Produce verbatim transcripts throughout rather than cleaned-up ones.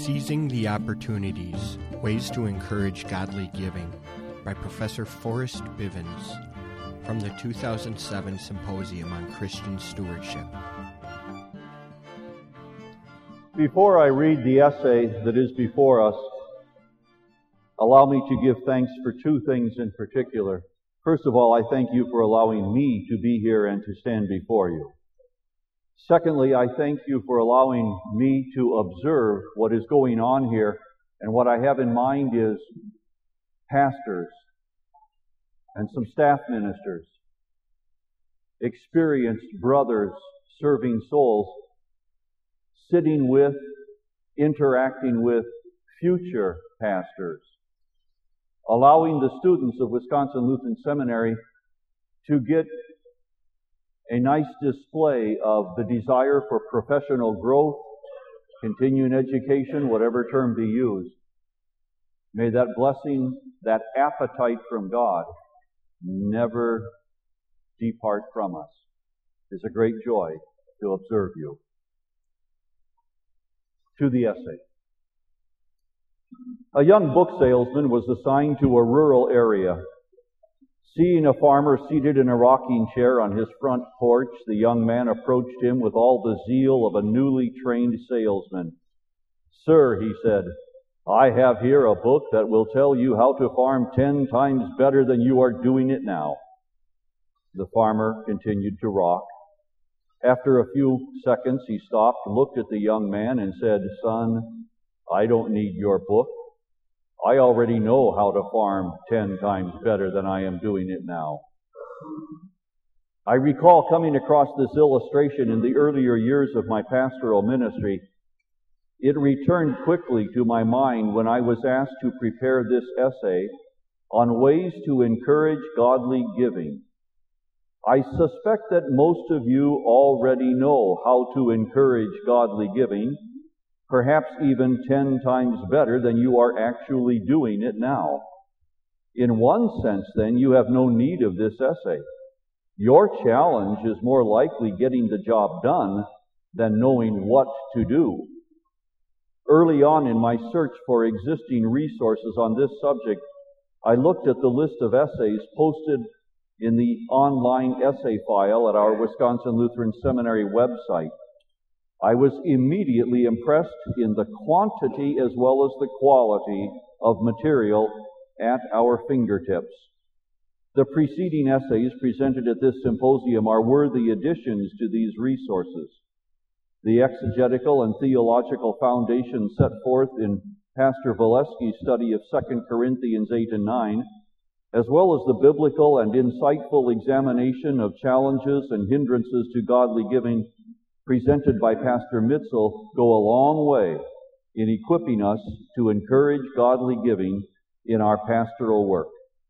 Seizing the Opportunities, Ways to Encourage Godly Giving by Professor Forrest Bivens from the two thousand seven Symposium on Christian Stewardship. Before I read the essay that is before us, allow me to give thanks for two things in particular. First of all, I thank you for allowing me to be here and to stand before you. Secondly, I thank you for allowing me to observe what is going on here, and what I have in mind is pastors and some staff ministers, experienced brothers serving souls, sitting with, interacting with future pastors, allowing the students of Wisconsin Lutheran Seminary to get a nice display of the desire for professional growth, continuing education, whatever term be used. May that blessing, that appetite from God, never depart from us. It is a great joy to observe you. To the essay. A young book salesman was assigned to a rural area. Seeing a farmer seated in a rocking chair on his front porch, the young man approached him with all the zeal of a newly trained salesman. "Sir," he said, "I have here a book that will tell you how to farm ten times better than you are doing it now." The farmer continued to rock. After a few seconds, he stopped, looked at the young man, and said, "Son, I don't need your book. I already know how to farm ten times better than I am doing it now." I recall coming across this illustration in the earlier years of my pastoral ministry. It returned quickly to my mind when I was asked to prepare this essay on ways to encourage godly giving. I suspect that most of you already know how to encourage godly giving, perhaps even ten times better than you are actually doing it now. In one sense, then, you have no need of this essay. Your challenge is more likely getting the job done than knowing what to do. Early on in my search for existing resources on this subject, I looked at the list of essays posted in the online essay file at our Wisconsin Lutheran Seminary website. I was immediately impressed in the quantity as well as the quality of material at our fingertips. The preceding essays presented at this symposium are worthy additions to these resources. The exegetical and theological foundation set forth in Pastor Valesky's study of Second Corinthians eight and nine, as well as the biblical and insightful examination of challenges and hindrances to godly giving presented by Pastor Mitzel, go a long way in equipping us to encourage godly giving in our pastoral work.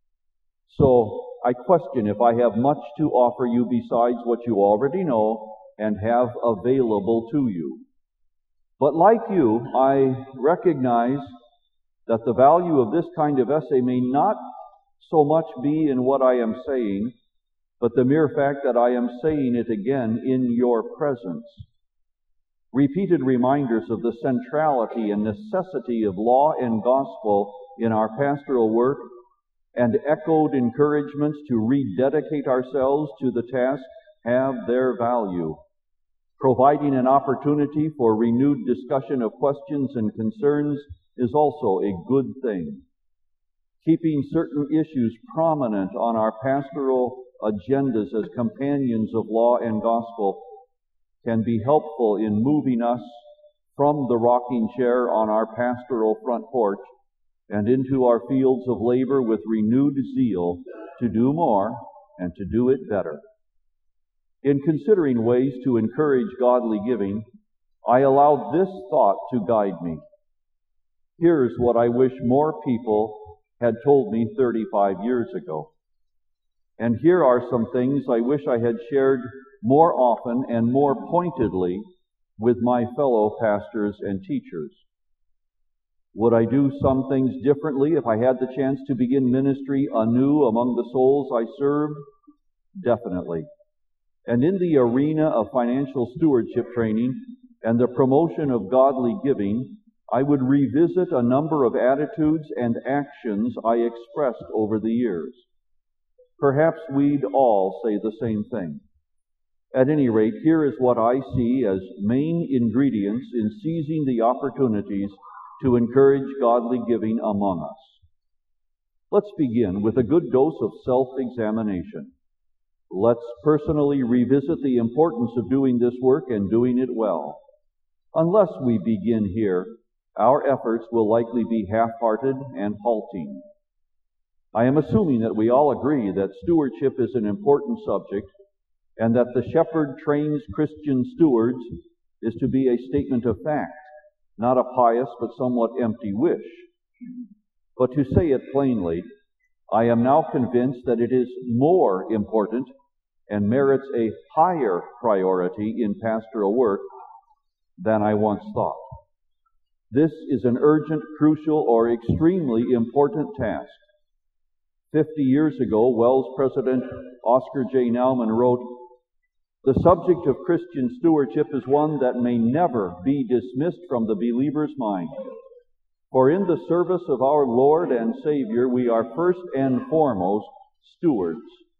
So, I question if I have much to offer you besides what you already know and have available to you. But like you, I recognize that the value of this kind of essay may not so much be in what I am saying, but the mere fact that I am saying it again in your presence. Repeated reminders of the centrality and necessity of law and gospel in our pastoral work, and echoed encouragements to rededicate ourselves to the task have their value. Providing an opportunity for renewed discussion of questions and concerns is also a good thing. Keeping certain issues prominent on our pastoral agendas as companions of law and gospel can be helpful in moving us from the rocking chair on our pastoral front porch and into our fields of labor with renewed zeal to do more and to do it better. In considering ways to encourage godly giving, I allowed this thought to guide me. Here's what I wish more people had told me thirty-five years ago. And here are some things I wish I had shared more often and more pointedly with my fellow pastors and teachers. Would I do some things differently if I had the chance to begin ministry anew among the souls I served? Definitely. And in the arena of financial stewardship training and the promotion of godly giving, I would revisit a number of attitudes and actions I expressed over the years. Perhaps we'd all say the same thing. At any rate, here is what I see as main ingredients in seizing the opportunities to encourage godly giving among us. Let's begin with a good dose of self-examination. Let's personally revisit the importance of doing this work and doing it well. Unless we begin here, our efforts will likely be half-hearted and halting. I am assuming that we all agree that stewardship is an important subject, and that the shepherd trains Christian stewards is to be a statement of fact, not a pious but somewhat empty wish. But to say it plainly, I am now convinced that it is more important and merits a higher priority in pastoral work than I once thought. This is an urgent, crucial, or extremely important task. Fifty years ago, WELS President Oscar J. Naumann wrote, "The subject of Christian stewardship is one that may never be dismissed from the believer's mind. For in the service of our Lord and Savior, we are first and foremost stewards."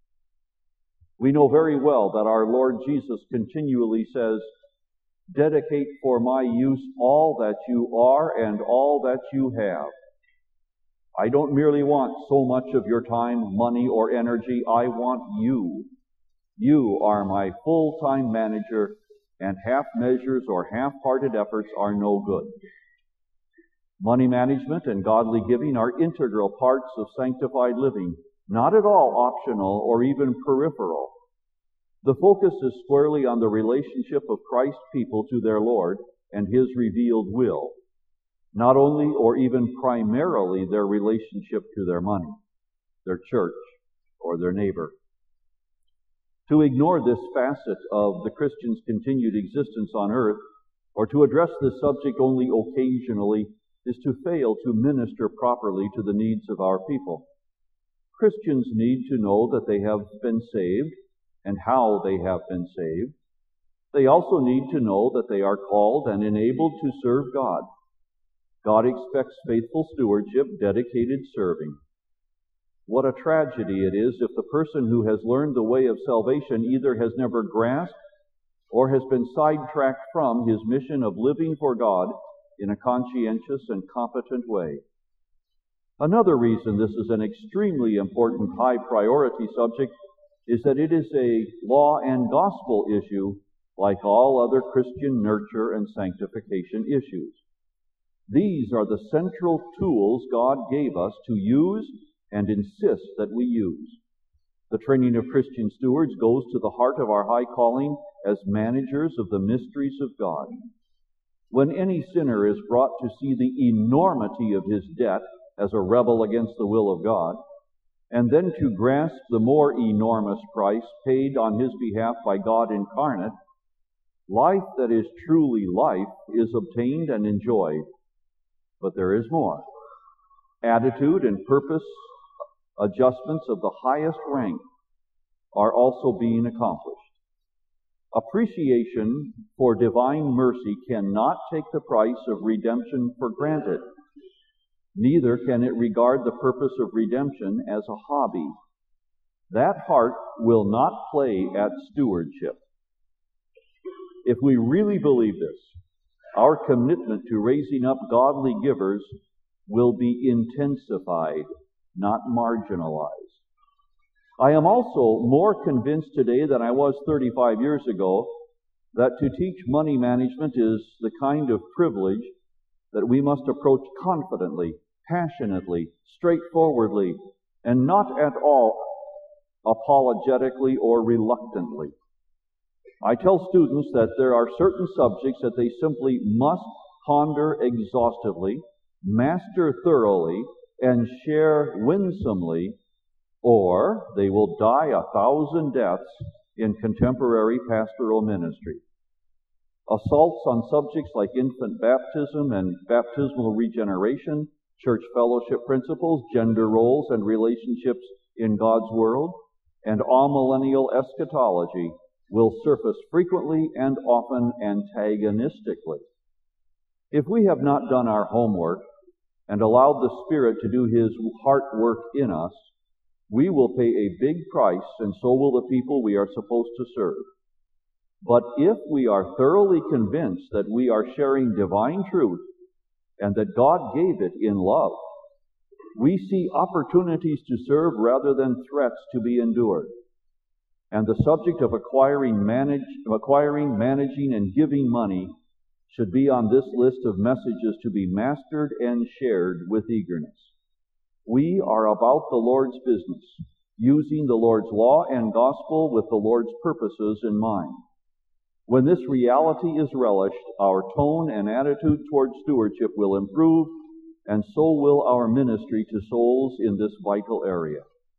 We know very well that our Lord Jesus continually says, "Dedicate for my use all that you are and all that you have." I don't merely want so much of your time, money, or energy. I want you. You are my full-time manager, and half measures or half-hearted efforts are no good. Money management and godly giving are integral parts of sanctified living, not at all optional or even peripheral. The focus is squarely on the relationship of Christ's people to their Lord and His revealed will, not only or even primarily their relationship to their money, their church, or their neighbor. To ignore this facet of the Christian's continued existence on earth, or to address this subject only occasionally, is to fail to minister properly to the needs of our people. Christians need to know that they have been saved and how they have been saved. They also need to know that they are called and enabled to serve God. God expects faithful stewardship, dedicated serving. What a tragedy it is if the person who has learned the way of salvation either has never grasped or has been sidetracked from his mission of living for God in a conscientious and competent way. Another reason this is an extremely important high priority subject is that it is a law and gospel issue like all other Christian nurture and sanctification issues. These are the central tools God gave us to use and insist that we use. The training of Christian stewards goes to the heart of our high calling as managers of the mysteries of God. When any sinner is brought to see the enormity of his debt as a rebel against the will of God, and then to grasp the more enormous price paid on his behalf by God incarnate, life that is truly life is obtained and enjoyed. But there is more. Attitude and purpose adjustments of the highest rank are also being accomplished. Appreciation for divine mercy cannot take the price of redemption for granted. Neither can it regard the purpose of redemption as a hobby. That heart will not play at stewardship. If we really believe this, our commitment to raising up godly givers will be intensified, not marginalized. I am also more convinced today than I was thirty-five years ago that to teach money management is the kind of privilege that we must approach confidently, passionately, straightforwardly, and not at all apologetically or reluctantly. I tell students that there are certain subjects that they simply must ponder exhaustively, master thoroughly, and share winsomely, or they will die a thousand deaths in contemporary pastoral ministry. Assaults on subjects like infant baptism and baptismal regeneration, church fellowship principles, gender roles and relationships in God's world, and amillennial eschatology will surface frequently and often antagonistically. If we have not done our homework and allowed the Spirit to do His heart work in us, we will pay a big price, and so will the people we are supposed to serve. But if we are thoroughly convinced that we are sharing divine truth and that God gave it in love, we see opportunities to serve rather than threats to be endured. And the subject of acquiring, manage, acquiring, managing, and giving money should be on this list of messages to be mastered and shared with eagerness. We are about the Lord's business, using the Lord's law and gospel with the Lord's purposes in mind. When this reality is relished, our tone and attitude toward stewardship will improve, and so will our ministry to souls in this vital area.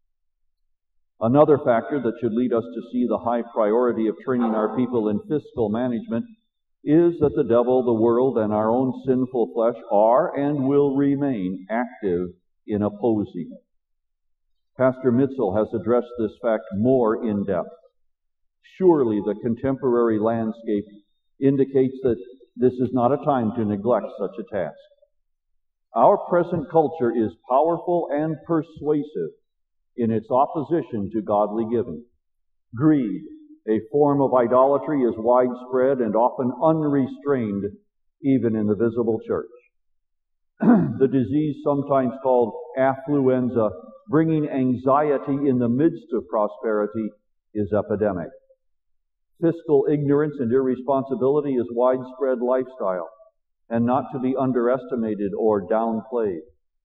Another factor that should lead us to see the high priority of training our people in fiscal management is that the devil, the world, and our own sinful flesh are and will remain active in opposing it. Pastor Mitzel has addressed this fact more in depth. Surely the contemporary landscape indicates that this is not a time to neglect such a task. Our present culture is powerful and persuasive in its opposition to godly giving. Greed, a form of idolatry, is widespread and often unrestrained even in the visible church. The disease sometimes called affluenza, bringing anxiety in the midst of prosperity, is epidemic. Fiscal ignorance and irresponsibility is widespread lifestyle and not to be underestimated or downplayed.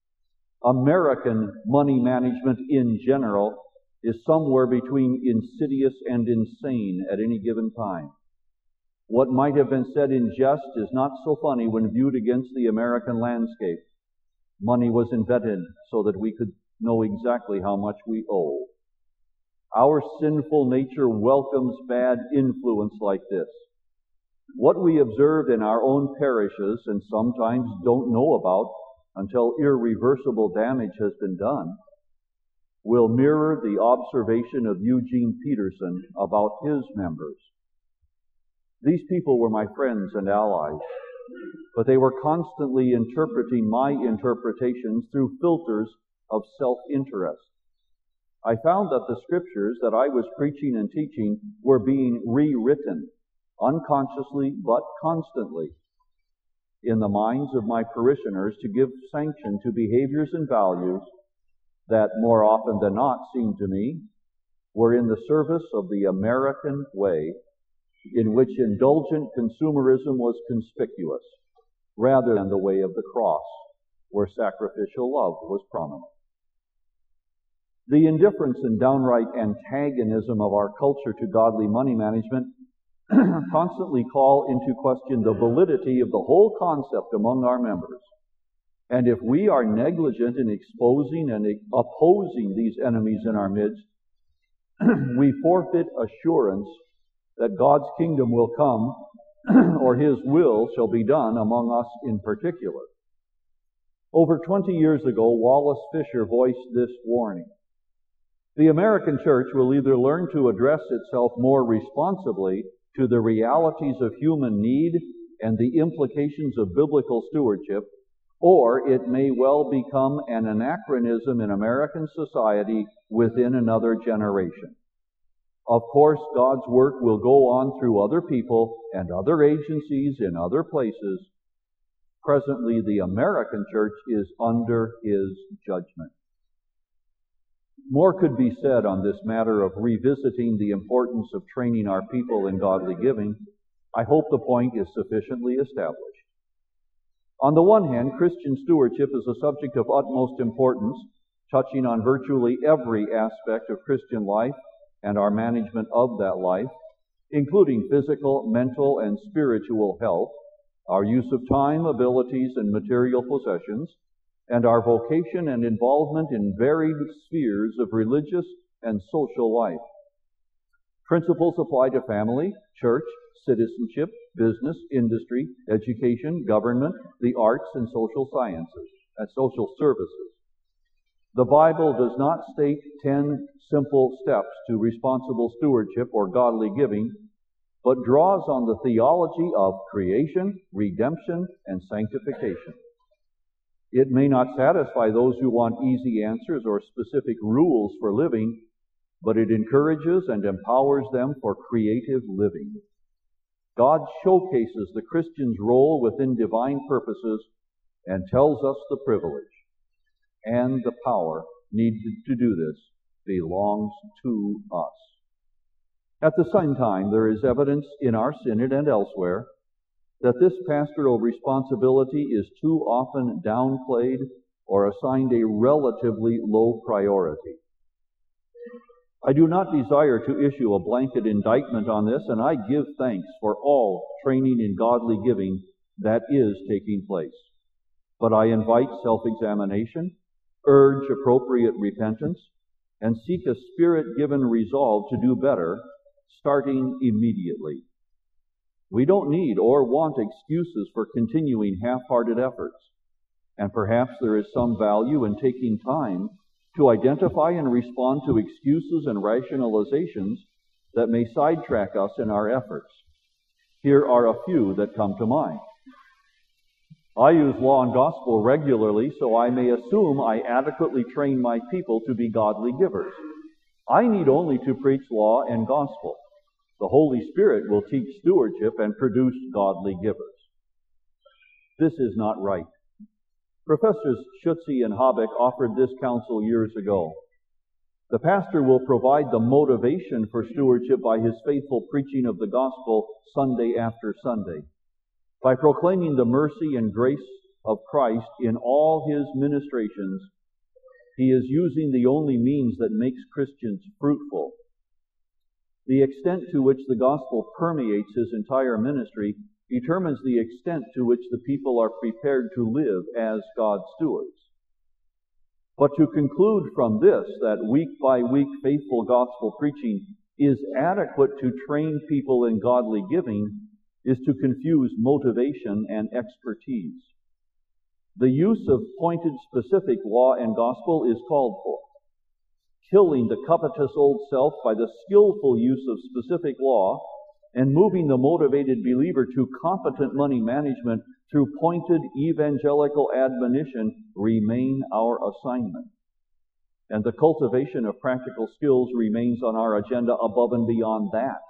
American money management in general is somewhere between insidious and insane at any given time. What might have been said in jest is not so funny when viewed against the American landscape. Money was invented so that we could know exactly how much we owe. Our sinful nature welcomes bad influence like this. What we observe in our own parishes and sometimes don't know about until irreversible damage has been done will mirror the observation of Eugene Peterson about his members. These people were my friends and allies, but they were constantly interpreting my interpretations through filters of self-interest. I found that the scriptures that I was preaching and teaching were being rewritten, unconsciously but constantly, in the minds of my parishioners to give sanction to behaviors and values that, more often than not, seemed to me, were in the service of the American way, in which indulgent consumerism was conspicuous, rather than the way of the cross, where sacrificial love was prominent. The indifference and downright antagonism of our culture to godly money management constantly call into question the validity of the whole concept among our members. And if we are negligent in exposing and opposing these enemies in our midst, we forfeit assurance that God's kingdom will come or His will shall be done among us in particular. Over twenty years ago, Wallace Fisher voiced this warning. The American church will either learn to address itself more responsibly to the realities of human need and the implications of biblical stewardship, or it may well become an anachronism in American society within another generation. Of course, God's work will go on through other people and other agencies in other places. Presently, the American church is under His judgment. More could be said on this matter of revisiting the importance of training our people in godly giving. I hope the point is sufficiently established. On the one hand, Christian stewardship is a subject of utmost importance, touching on virtually every aspect of Christian life and our management of that life, including physical, mental, and spiritual health, our use of time, abilities, and material possessions, and our vocation and involvement in varied spheres of religious and social life. Principles apply to family, church, citizenship, business, industry, education, government, the arts, and social sciences, and social services. The Bible does not state ten simple steps to responsible stewardship or godly giving, but draws on the theology of creation, redemption, and sanctification. It may not satisfy those who want easy answers or specific rules for living, but it encourages and empowers them for creative living. God showcases the Christian's role within divine purposes and tells us the privilege and the power needed to do this belongs to us. At the same time, there is evidence in our synod and elsewhere that this pastoral responsibility is too often downplayed or assigned a relatively low priority. I do not desire to issue a blanket indictment on this, and I give thanks for all training in godly giving that is taking place. But I invite self-examination, urge appropriate repentance, and seek a Spirit-given resolve to do better, starting immediately. We don't need or want excuses for continuing half-hearted efforts, and perhaps there is some value in taking time to identify and respond to excuses and rationalizations that may sidetrack us in our efforts. Here are a few that come to mind. I use law and gospel regularly, so I may assume I adequately train my people to be godly givers. I need only to preach law and gospel. The Holy Spirit will teach stewardship and produce godly givers. This is not right. Professors Schutze and Habeck offered this counsel years ago. The pastor will provide the motivation for stewardship by his faithful preaching of the gospel Sunday after Sunday, by proclaiming the mercy and grace of Christ in all his ministrations. He is using the only means that makes Christians fruitful. The extent to which the gospel permeates his entire ministry determines the extent to which the people are prepared to live as God's stewards. But to conclude from this that week by week faithful gospel preaching is adequate to train people in godly giving is to confuse motivation and expertise. The use of pointed specific law and gospel is called for. Killing the covetous old self by the skillful use of specific law and moving the motivated believer to competent money management through pointed evangelical admonition remain our assignment. And the cultivation of practical skills remains on our agenda above and beyond that.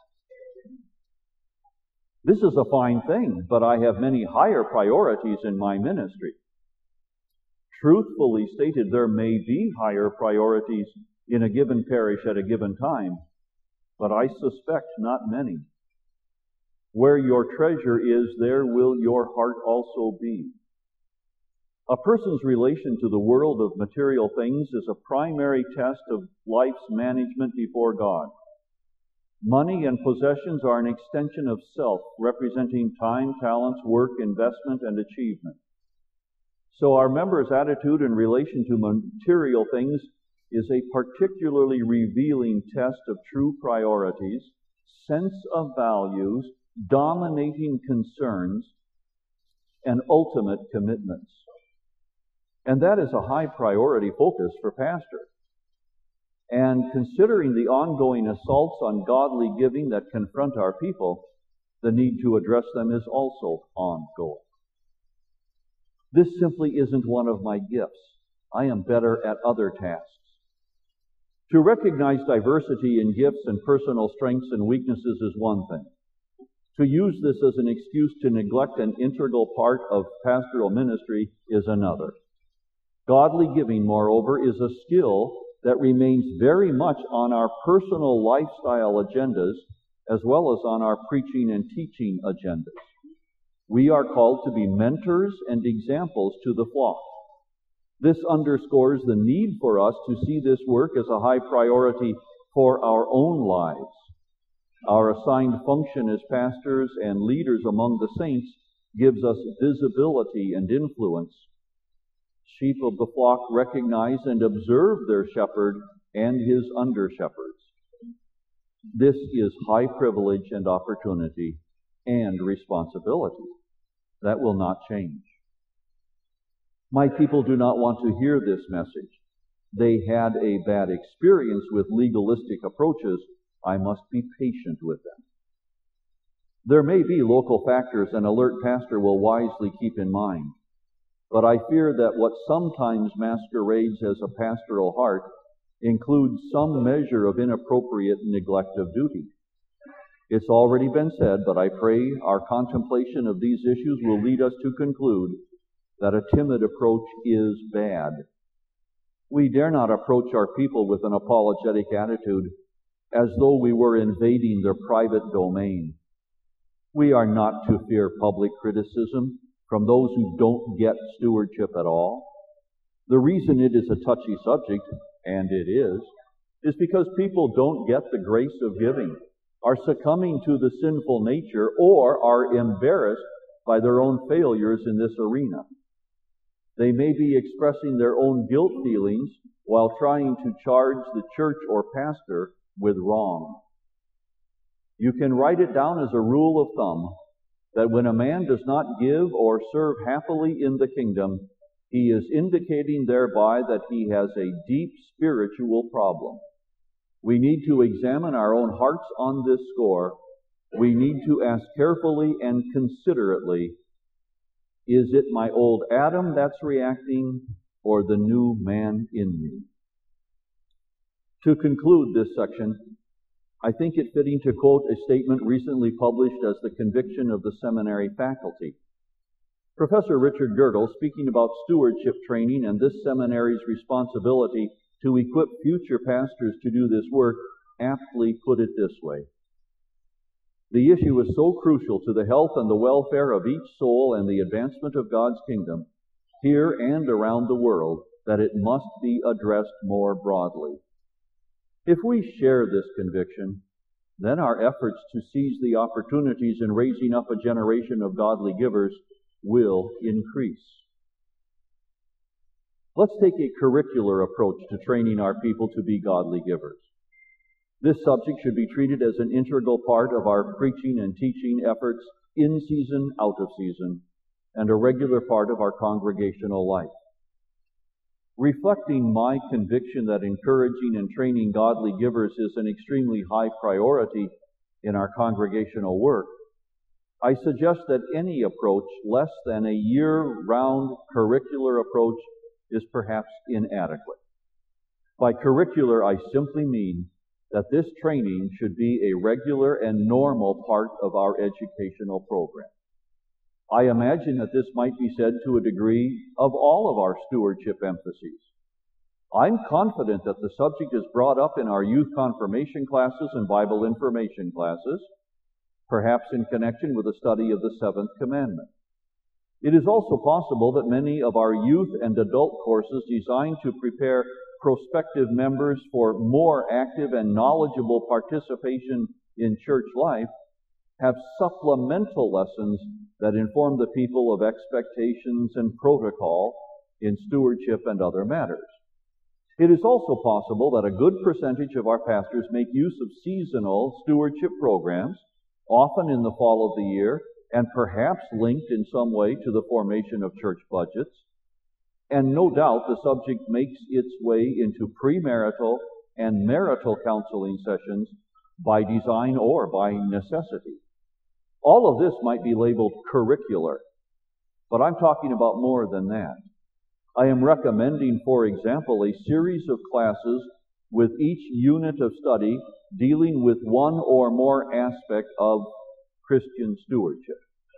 This is a fine thing, but I have many higher priorities in my ministry. Truthfully stated, there may be higher priorities in a given parish at a given time, but I suspect not many. Where your treasure is, there will your heart also be. A person's relation to the world of material things is a primary test of life's management before God. Money and possessions are an extension of self, representing time, talents, work, investment, and achievement. So our members' attitude in relation to material things is a particularly revealing test of true priorities, sense of values, dominating concerns, and ultimate commitments. And that is a high priority focus for pastors. And considering the ongoing assaults on godly giving that confront our people, the need to address them is also ongoing. This simply isn't one of my gifts. I am better at other tasks. To recognize diversity in gifts and personal strengths and weaknesses is one thing. To use this as an excuse to neglect an integral part of pastoral ministry is another. Godly giving, moreover, is a skill that remains very much on our personal lifestyle agendas as well as on our preaching and teaching agendas. We are called to be mentors and examples to the flock. This underscores the need for us to see this work as a high priority for our own lives. Our assigned function as pastors and leaders among the saints gives us visibility and influence. Sheep of the flock recognize and observe their shepherd and his under-shepherds. This is high privilege and opportunity and responsibility. That will not change. My people do not want to hear this message. They had a bad experience with legalistic approaches. I must be patient with them. There may be local factors an alert pastor will wisely keep in mind, but I fear that what sometimes masquerades as a pastoral heart includes some measure of inappropriate neglect of duty. It's already been said, but I pray our contemplation of these issues will lead us to conclude that a timid approach is bad. We dare not approach our people with an apologetic attitude as though we were invading their private domain. We are not to fear public criticism from those who don't get stewardship at all. The reason it is a touchy subject, and it is, is because people don't get the grace of giving, are succumbing to the sinful nature, or are embarrassed by their own failures in this arena. They may be expressing their own guilt feelings while trying to charge the church or pastor with wrong. You can write it down as a rule of thumb that when a man does not give or serve happily in the kingdom, he is indicating thereby that he has a deep spiritual problem. We need to examine our own hearts on this score. We need to ask carefully and considerately, is it my old Adam that's reacting, or the new man in me? To conclude this section, I think it fitting to quote a statement recently published as the conviction of the seminary faculty. Professor Richard Girdle, speaking about stewardship training and this seminary's responsibility to equip future pastors to do this work, aptly put it this way: the issue is so crucial to the health and the welfare of each soul and the advancement of God's kingdom, here and around the world, that it must be addressed more broadly. If we share this conviction, then our efforts to seize the opportunities in raising up a generation of godly givers will increase. Let's take a curricular approach to training our people to be godly givers. This subject should be treated as an integral part of our preaching and teaching efforts in season, out of season, and a regular part of our congregational life. Reflecting my conviction that encouraging and training godly givers is an extremely high priority in our congregational work, I suggest that any approach less than a year-round curricular approach is perhaps inadequate. By curricular, I simply mean that this training should be a regular and normal part of our educational program. I imagine that this might be said to a degree of all of our stewardship emphases. I'm confident that the subject is brought up in our youth confirmation classes and Bible information classes, perhaps in connection with the study of the seventh commandment. It is also possible that many of our youth and adult courses designed to prepare prospective members for more active and knowledgeable participation in church life have supplemental lessons that inform the people of expectations and protocol in stewardship and other matters. It is also possible that a good percentage of our pastors make use of seasonal stewardship programs, often in the fall of the year, and perhaps linked in some way to the formation of church budgets. And no doubt the subject makes its way into premarital and marital counseling sessions by design or by necessity. All of this might be labeled curricular, but I'm talking about more than that. I am recommending, for example, a series of classes with each unit of study dealing with one or more aspect of Christian stewardship.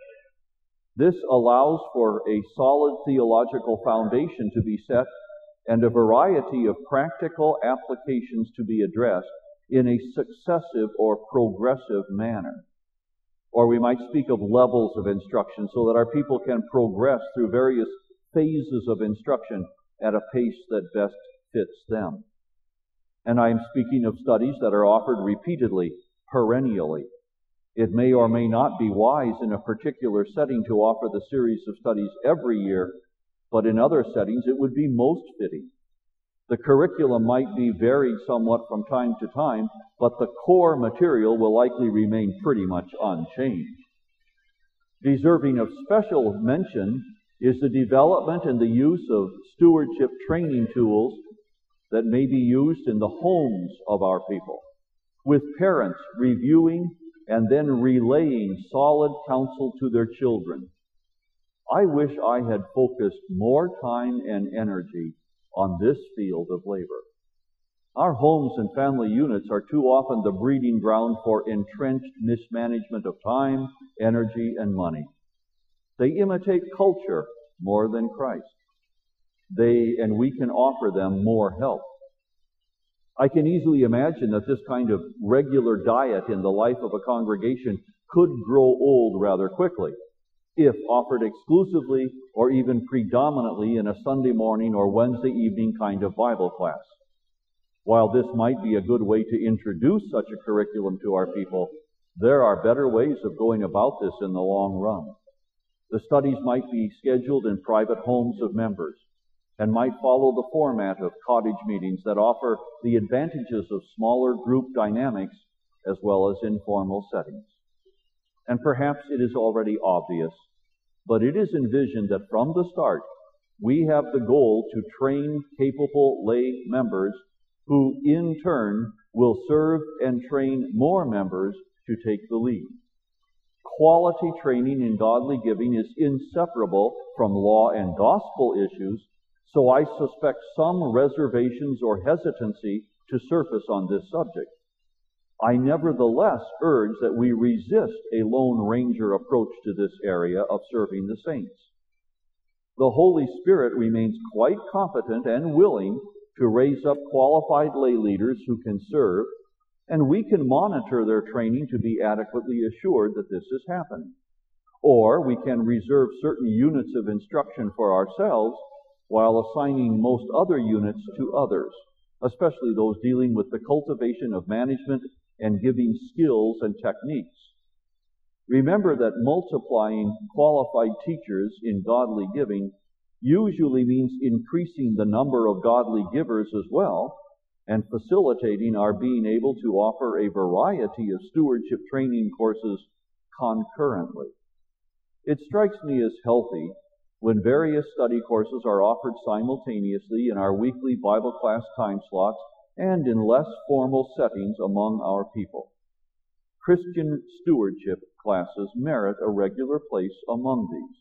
This allows for a solid theological foundation to be set and a variety of practical applications to be addressed in a successive or progressive manner. Or we might speak of levels of instruction so that our people can progress through various phases of instruction at a pace that best fits them. And I am speaking of studies that are offered repeatedly, perennially. It may or may not be wise in a particular setting to offer the series of studies every year, but in other settings it would be most fitting. The curriculum might be varied somewhat from time to time, but the core material will likely remain pretty much unchanged. Deserving of special mention is the development and the use of stewardship training tools that may be used in the homes of our people, with parents reviewing and then relaying solid counsel to their children. I wish I had focused more time and energy on this field of labor. Our homes and family units are too often the breeding ground for entrenched mismanagement of time, energy, and money. They imitate culture more than Christ. They and we can offer them more help. I can easily imagine that this kind of regular diet in the life of a congregation could grow old rather quickly if offered exclusively or even predominantly in a Sunday morning or Wednesday evening kind of Bible class. While this might be a good way to introduce such a curriculum to our people, there are better ways of going about this in the long run. The studies might be scheduled in private homes of members and might follow the format of cottage meetings that offer the advantages of smaller group dynamics as well as informal settings. And perhaps it is already obvious, but it is envisioned that from the start, we have the goal to train capable lay members who in turn will serve and train more members to take the lead. Quality training in godly giving is inseparable from law and gospel issues, so I suspect some reservations or hesitancy to surface on this subject. I nevertheless urge that we resist a Lone Ranger approach to this area of serving the saints. The Holy Spirit remains quite competent and willing to raise up qualified lay leaders who can serve, and we can monitor their training to be adequately assured that this is happening. Or we can reserve certain units of instruction for ourselves while assigning most other units to others, especially those dealing with the cultivation of management and giving skills and techniques. Remember that multiplying qualified teachers in godly giving usually means increasing the number of godly givers as well, and facilitating our being able to offer a variety of stewardship training courses concurrently. It strikes me as healthy when various study courses are offered simultaneously in our weekly Bible class time slots and in less formal settings among our people. Christian stewardship classes merit a regular place among these.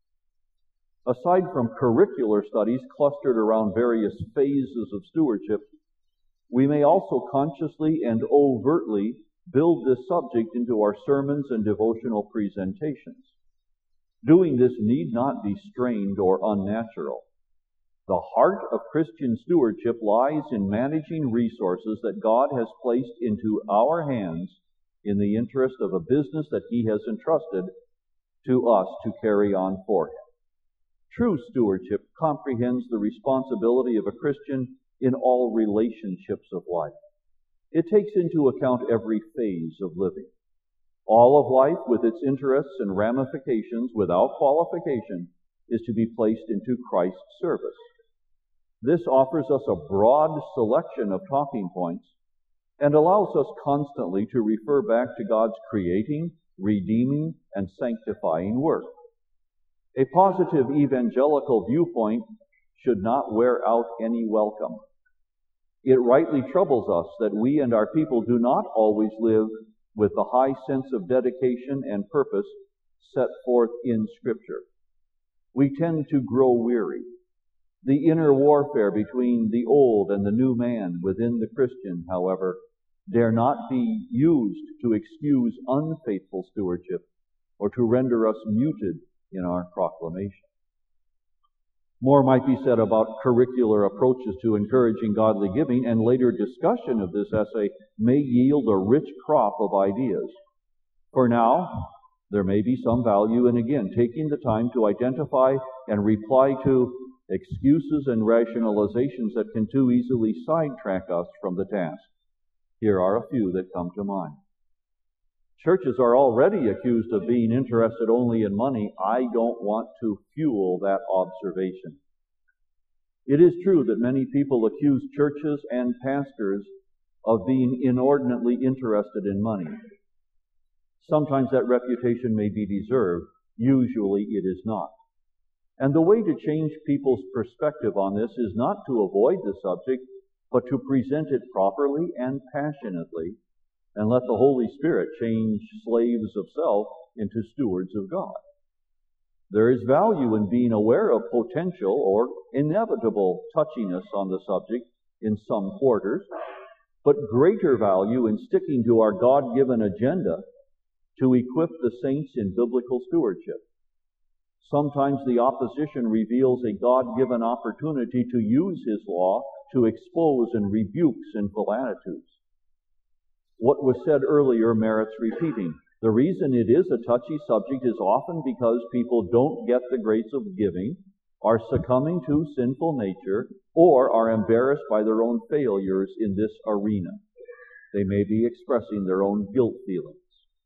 Aside from curricular studies clustered around various phases of stewardship, we may also consciously and overtly build this subject into our sermons and devotional presentations. Doing this need not be strained or unnatural. The heart of Christian stewardship lies in managing resources that God has placed into our hands in the interest of a business that He has entrusted to us to carry on for Him. True stewardship comprehends the responsibility of a Christian in all relationships of life. It takes into account every phase of living. All of life, with its interests and ramifications without qualification, is to be placed into Christ's service. This offers us a broad selection of talking points and allows us constantly to refer back to God's creating, redeeming, and sanctifying work. A positive evangelical viewpoint should not wear out any welcome. It rightly troubles us that we and our people do not always live with the high sense of dedication and purpose set forth in Scripture. We tend to grow weary. The inner warfare between the old and the new man within the Christian, however, dare not be used to excuse unfaithful stewardship or to render us muted in our proclamation. More might be said about curricular approaches to encouraging godly giving, and later discussion of this essay may yield a rich crop of ideas. For now, there may be some value in, again, taking the time to identify and reply to excuses and rationalizations that can too easily sidetrack us from the task. Here are a few that come to mind. Churches are already accused of being interested only in money. I don't want to fuel that observation. It is true that many people accuse churches and pastors of being inordinately interested in money. Sometimes that reputation may be deserved. Usually it is not. And the way to change people's perspective on this is not to avoid the subject, but to present it properly and passionately, and let the Holy Spirit change slaves of self into stewards of God. There is value in being aware of potential or inevitable touchiness on the subject in some quarters, but greater value in sticking to our God-given agenda to equip the saints in biblical stewardship. Sometimes the opposition reveals a God-given opportunity to use His law to expose and rebuke sinful attitudes. What was said earlier merits repeating. The reason it is a touchy subject is often because people don't get the grace of giving, are succumbing to sinful nature, or are embarrassed by their own failures in this arena. They may be expressing their own guilt feelings.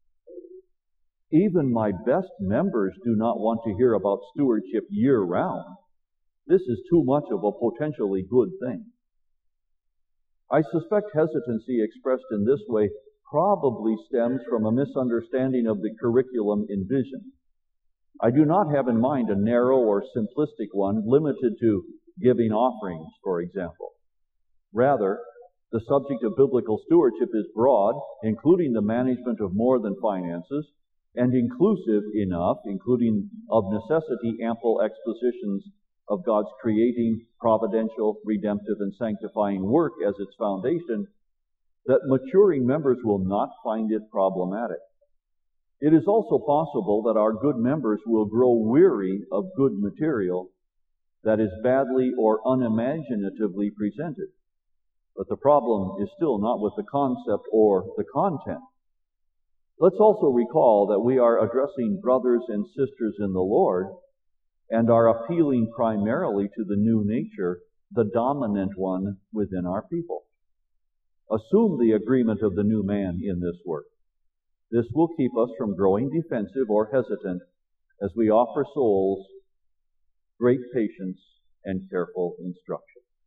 Even my best members do not want to hear about stewardship year-round. This is too much of a potentially good thing. I suspect hesitancy expressed in this way probably stems from a misunderstanding of the curriculum envisioned. I do not have in mind a narrow or simplistic one limited to giving offerings, for example. Rather, the subject of biblical stewardship is broad, including the management of more than finances, and inclusive enough, including of necessity ample expositions of God's creating, providential, redemptive, and sanctifying work as its foundation, that maturing members will not find it problematic. It is also possible that our good members will grow weary of good material that is badly or unimaginatively presented. But the problem is still not with the concept or the content. Let's also recall that we are addressing brothers and sisters in the Lord and are appealing primarily to the new nature, the dominant one within our people. Assume the agreement of the new man in this work. This will keep us from growing defensive or hesitant as we offer souls great patience and careful instruction.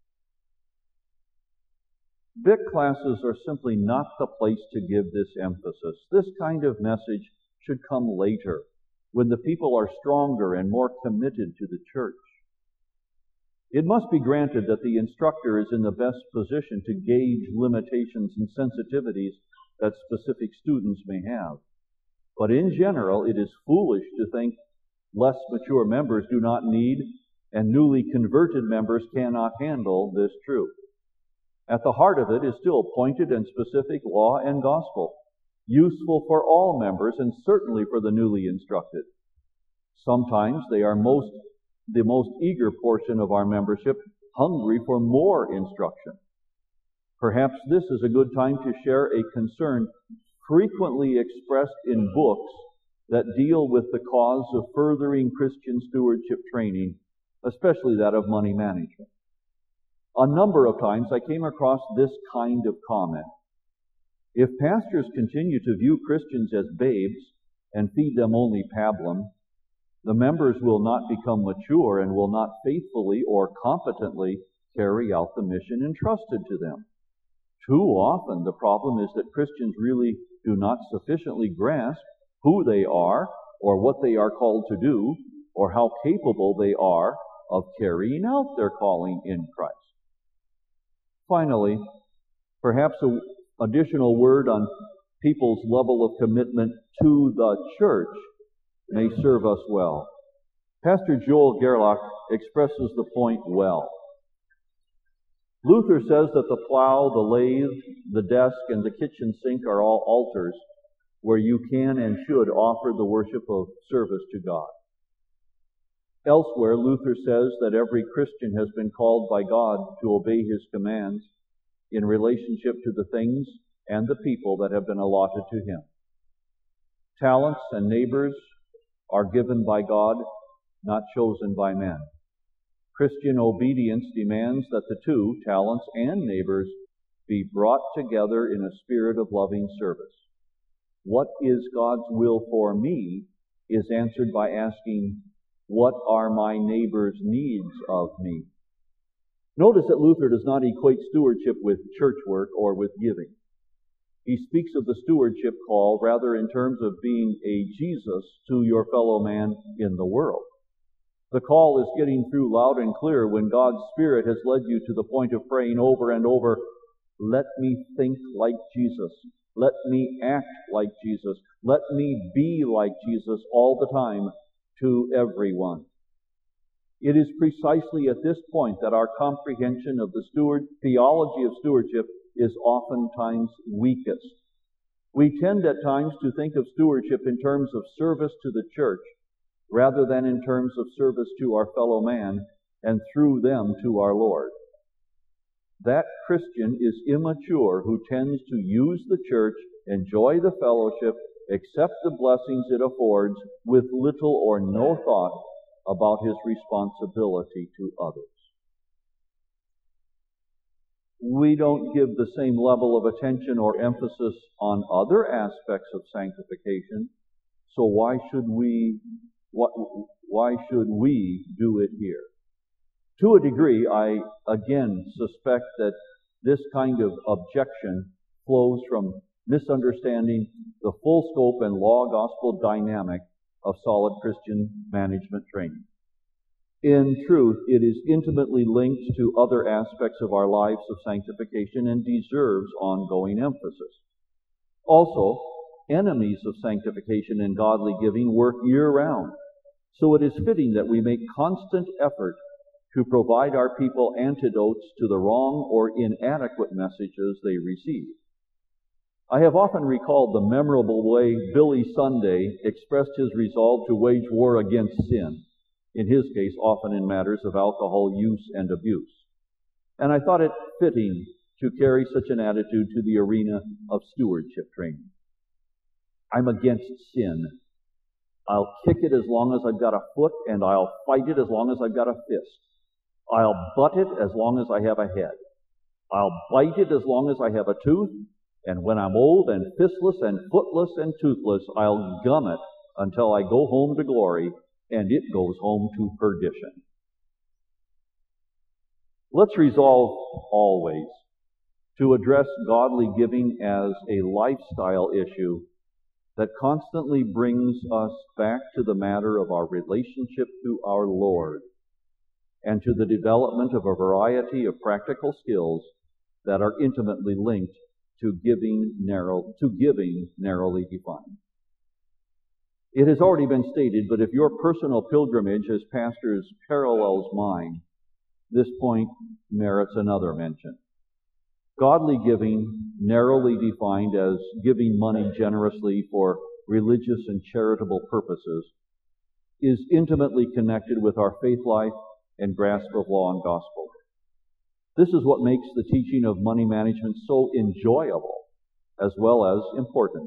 V I C classes are simply not the place to give this emphasis. This kind of message should come later, when the people are stronger and more committed to the church. It must be granted that the instructor is in the best position to gauge limitations and sensitivities that specific students may have. But in general, it is foolish to think less mature members do not need and newly converted members cannot handle this truth. At the heart of it is still pointed and specific law and gospel, useful for all members and certainly for the newly instructed. Sometimes they are most the most eager portion of our membership, hungry for more instruction. Perhaps this is a good time to share a concern frequently expressed in books that deal with the cause of furthering Christian stewardship training, especially that of money management. A number of times I came across this kind of comment. If pastors continue to view Christians as babes and feed them only pablum, the members will not become mature and will not faithfully or competently carry out the mission entrusted to them. Too often the problem is that Christians really do not sufficiently grasp who they are or what they are called to do or how capable they are of carrying out their calling in Christ. Finally, perhaps an additional word on people's level of commitment to the church may serve us well. Pastor Joel Gerlach expresses the point well. Luther says that the plow, the lathe, the desk, and the kitchen sink are all altars where you can and should offer the worship of service to God. Elsewhere, Luther says that every Christian has been called by God to obey His commands in relationship to the things and the people that have been allotted to him. Talents and neighbors are given by God, not chosen by men. Christian obedience demands that the two, talents and neighbors, be brought together in a spirit of loving service. What is God's will for me is answered by asking, what are my neighbor's needs of me? Notice that Luther does not equate stewardship with church work or with giving. He speaks of the stewardship call rather in terms of being a Jesus to your fellow man in the world. The call is getting through loud and clear when God's Spirit has led you to the point of praying over and over, let me think like Jesus. Let me act like Jesus. Let me be like Jesus all the time to everyone. It is precisely at this point that our comprehension of the steward theology of stewardship is oftentimes weakest. We tend at times to think of stewardship in terms of service to the church rather than in terms of service to our fellow man and through them to our Lord. That Christian is immature who tends to use the church, enjoy the fellowship, accept the blessings it affords with little or no thought about his responsibility to others. We don't give the same level of attention or emphasis on other aspects of sanctification, so why should we, what, why should we do it here? To a degree, I again suspect that this kind of objection flows from misunderstanding the full scope and law-gospel dynamic of solid Christian management training. In truth, it is intimately linked to other aspects of our lives of sanctification and deserves ongoing emphasis. Also, enemies of sanctification and godly giving work year-round, so it is fitting that we make constant effort to provide our people antidotes to the wrong or inadequate messages they receive. I have often recalled the memorable way Billy Sunday expressed his resolve to wage war against sin, in his case often in matters of alcohol use and abuse. And I thought it fitting to carry such an attitude to the arena of stewardship training. I'm against sin. I'll kick it as long as I've got a foot, and I'll fight it as long as I've got a fist. I'll butt it as long as I have a head. I'll bite it as long as I have a tooth, and when I'm old and fistless and footless and toothless, I'll gum it until I go home to glory, and it goes home to perdition. Let's resolve always to address godly giving as a lifestyle issue that constantly brings us back to the matter of our relationship to our Lord and to the development of a variety of practical skills that are intimately linked to giving narrow, to giving narrowly defined. It has already been stated, but if your personal pilgrimage as pastors parallels mine, this point merits another mention. Godly giving, narrowly defined as giving money generously for religious and charitable purposes, is intimately connected with our faith life and grasp of law and gospel. This is what makes the teaching of money management so enjoyable as well as important.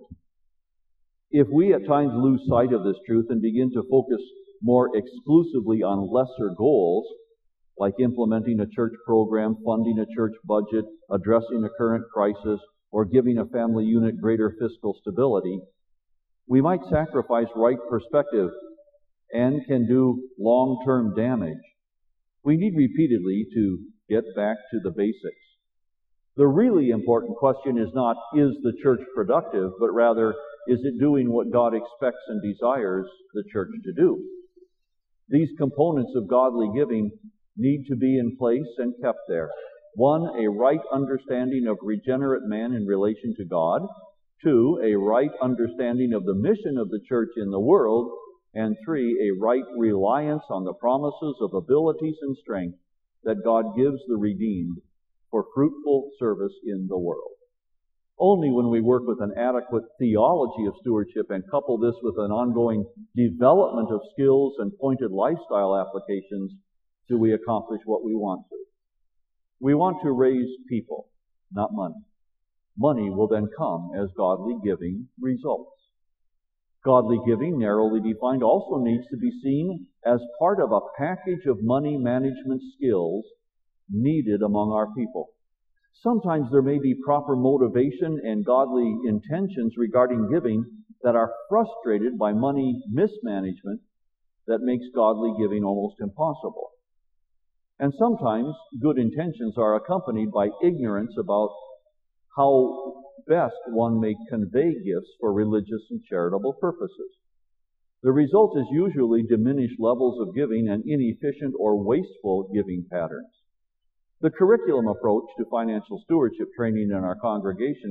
If we at times lose sight of this truth and begin to focus more exclusively on lesser goals, like implementing a church program, funding a church budget, addressing a current crisis, or giving a family unit greater fiscal stability, we might sacrifice right perspective and can do long-term damage. We need repeatedly to get back to the basics. The really important question is not, is the church productive, but rather, is it doing what God expects and desires the church to do? These components of godly giving need to be in place and kept there. One, a right understanding of regenerate man in relation to God. Two, a right understanding of the mission of the church in the world. And three, a right reliance on the promises of abilities and strength that God gives the redeemed for fruitful service in the world. Only when we work with an adequate theology of stewardship and couple this with an ongoing development of skills and pointed lifestyle applications do we accomplish what we want to. We want to raise people, not money. Money will then come as godly giving results. Godly giving, narrowly defined, also needs to be seen as part of a package of money management skills needed among our people. Sometimes there may be proper motivation and godly intentions regarding giving that are frustrated by money mismanagement that makes godly giving almost impossible. And sometimes good intentions are accompanied by ignorance about how best one may convey gifts for religious and charitable purposes. The result is usually diminished levels of giving and inefficient or wasteful giving patterns. The curriculum approach to financial stewardship training in our congregations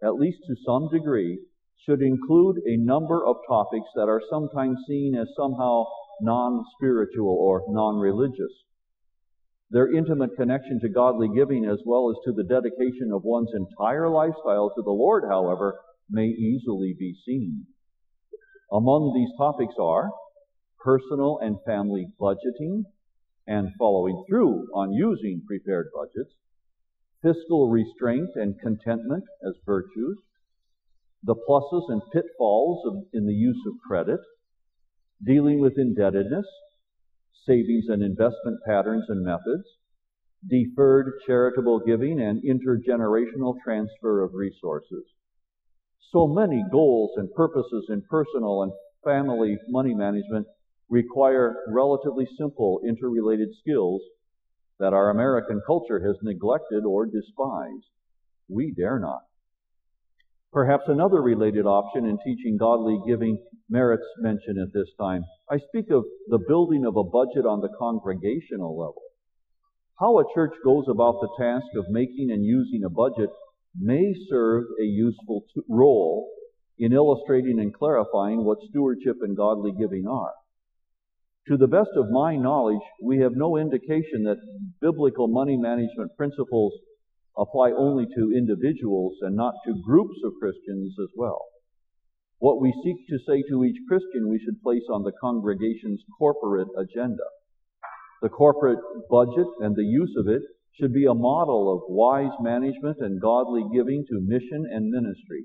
at least to some degree, should include a number of topics that are sometimes seen as somehow non-spiritual or non-religious. Their intimate connection to godly giving as well as to the dedication of one's entire lifestyle to the Lord, however, may easily be seen. Among these topics are personal and family budgeting and following through on using prepared budgets, fiscal restraint and contentment as virtues, the pluses and pitfalls of, in the use of credit, dealing with indebtedness, savings and investment patterns and methods, deferred charitable giving, and intergenerational transfer of resources. So many goals and purposes in personal and family money management require relatively simple interrelated skills that our American culture has neglected or despised. We dare not. Perhaps another related option in teaching godly giving merits mention at this time. I speak of the building of a budget on the congregational level. How a church goes about the task of making and using a budget may serve a useful t- role in illustrating and clarifying what stewardship and godly giving are. To the best of my knowledge, we have no indication that biblical money management principles apply only to individuals and not to groups of Christians as well. What we seek to say to each Christian we should place on the congregation's corporate agenda. The corporate budget and the use of it should be a model of wise management and godly giving to mission and ministry.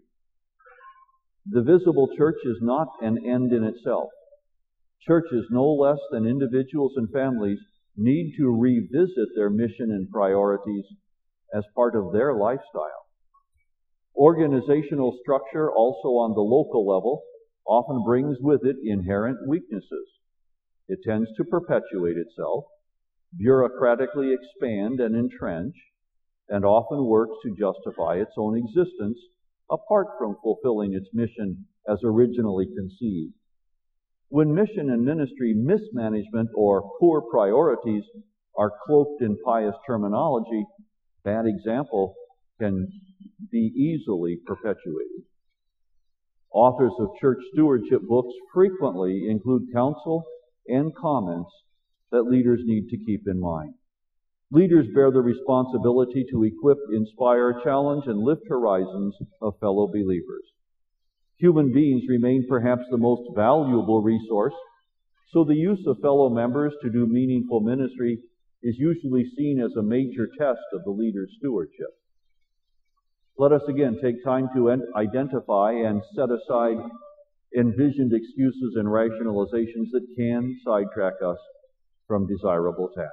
The visible church is not an end in itself. Churches, no less than individuals and families, need to revisit their mission and priorities as part of their lifestyle. Organizational structure, also on the local level, often brings with it inherent weaknesses. It tends to perpetuate itself, bureaucratically expand and entrench, and often works to justify its own existence apart from fulfilling its mission as originally conceived. When mission and ministry mismanagement or poor priorities are cloaked in pious terminology, that example can be easily perpetuated. Authors of church stewardship books frequently include counsel and comments that leaders need to keep in mind. Leaders bear the responsibility to equip, inspire, challenge, and lift horizons of fellow believers. Human beings remain perhaps the most valuable resource, so the use of fellow members to do meaningful ministry is usually seen as a major test of the leader's stewardship. Let us again take time to identify and set aside envisioned excuses and rationalizations that can sidetrack us from desirable tasks.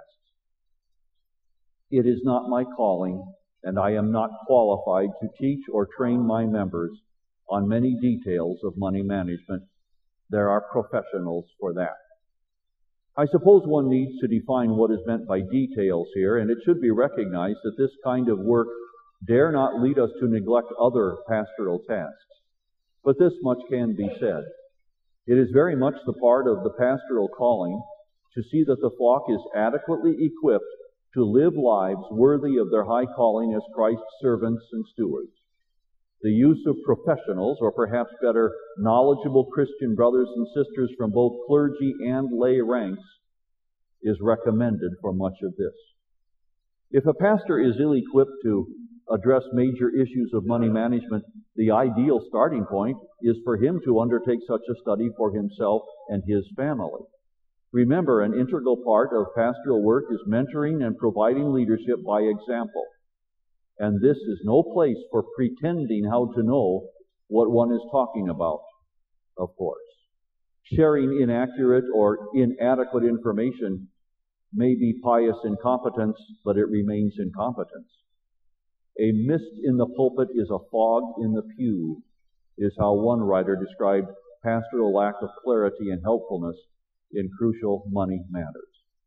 It is not my calling, and I am not qualified to teach or train my members on many details of money management. There are professionals for that. I suppose one needs to define what is meant by details here, and it should be recognized that this kind of work dare not lead us to neglect other pastoral tasks. But this much can be said. It is very much the part of the pastoral calling to see that the flock is adequately equipped to live lives worthy of their high calling as Christ's servants and stewards. The use of professionals, or perhaps better, knowledgeable Christian brothers and sisters from both clergy and lay ranks, is recommended for much of this. If a pastor is ill-equipped to address major issues of money management, the ideal starting point is for him to undertake such a study for himself and his family. Remember, an integral part of pastoral work is mentoring and providing leadership by example. And this is no place for pretending how to know what one is talking about, of course. Sharing inaccurate or inadequate information may be pious incompetence, but it remains incompetence. A mist in the pulpit is a fog in the pew, is how one writer described pastoral lack of clarity and helpfulness in crucial money matters.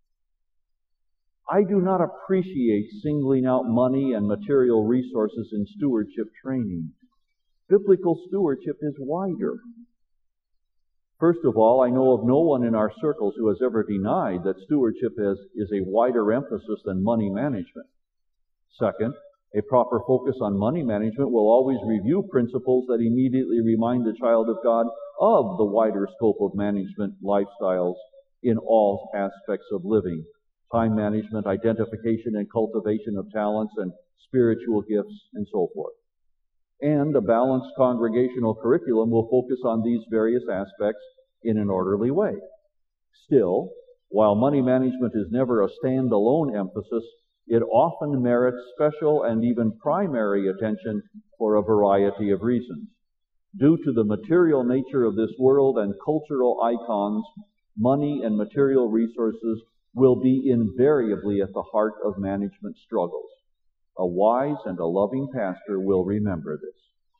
I do not appreciate singling out money and material resources in stewardship training. Biblical stewardship is wider. First of all, I know of no one in our circles who has ever denied that stewardship is, is a wider emphasis than money management. Second, A proper focus on money management will always review principles that immediately remind the child of God of the wider scope of management lifestyles in all aspects of living: time management, identification and cultivation of talents and spiritual gifts, and so forth. And a balanced congregational curriculum will focus on these various aspects in an orderly way. Still, while money management is never a standalone emphasis, it often merits special and even primary attention for a variety of reasons. Due to the material nature of this world and cultural icons, money and material resources will be invariably at the heart of management struggles. A wise and a loving pastor will remember this.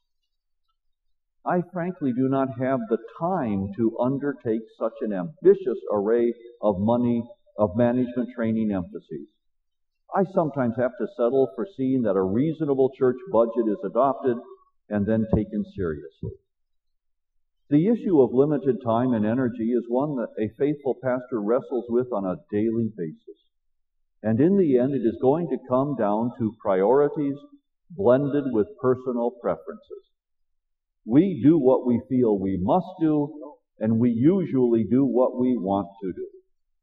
I frankly do not have the time to undertake such an ambitious array of money, of management training emphases. I sometimes have to settle for seeing that a reasonable church budget is adopted and then taken seriously. The issue of limited time and energy is one that a faithful pastor wrestles with on a daily basis. And in the end, it is going to come down to priorities blended with personal preferences. We do what we feel we must do, and we usually do what we want to do.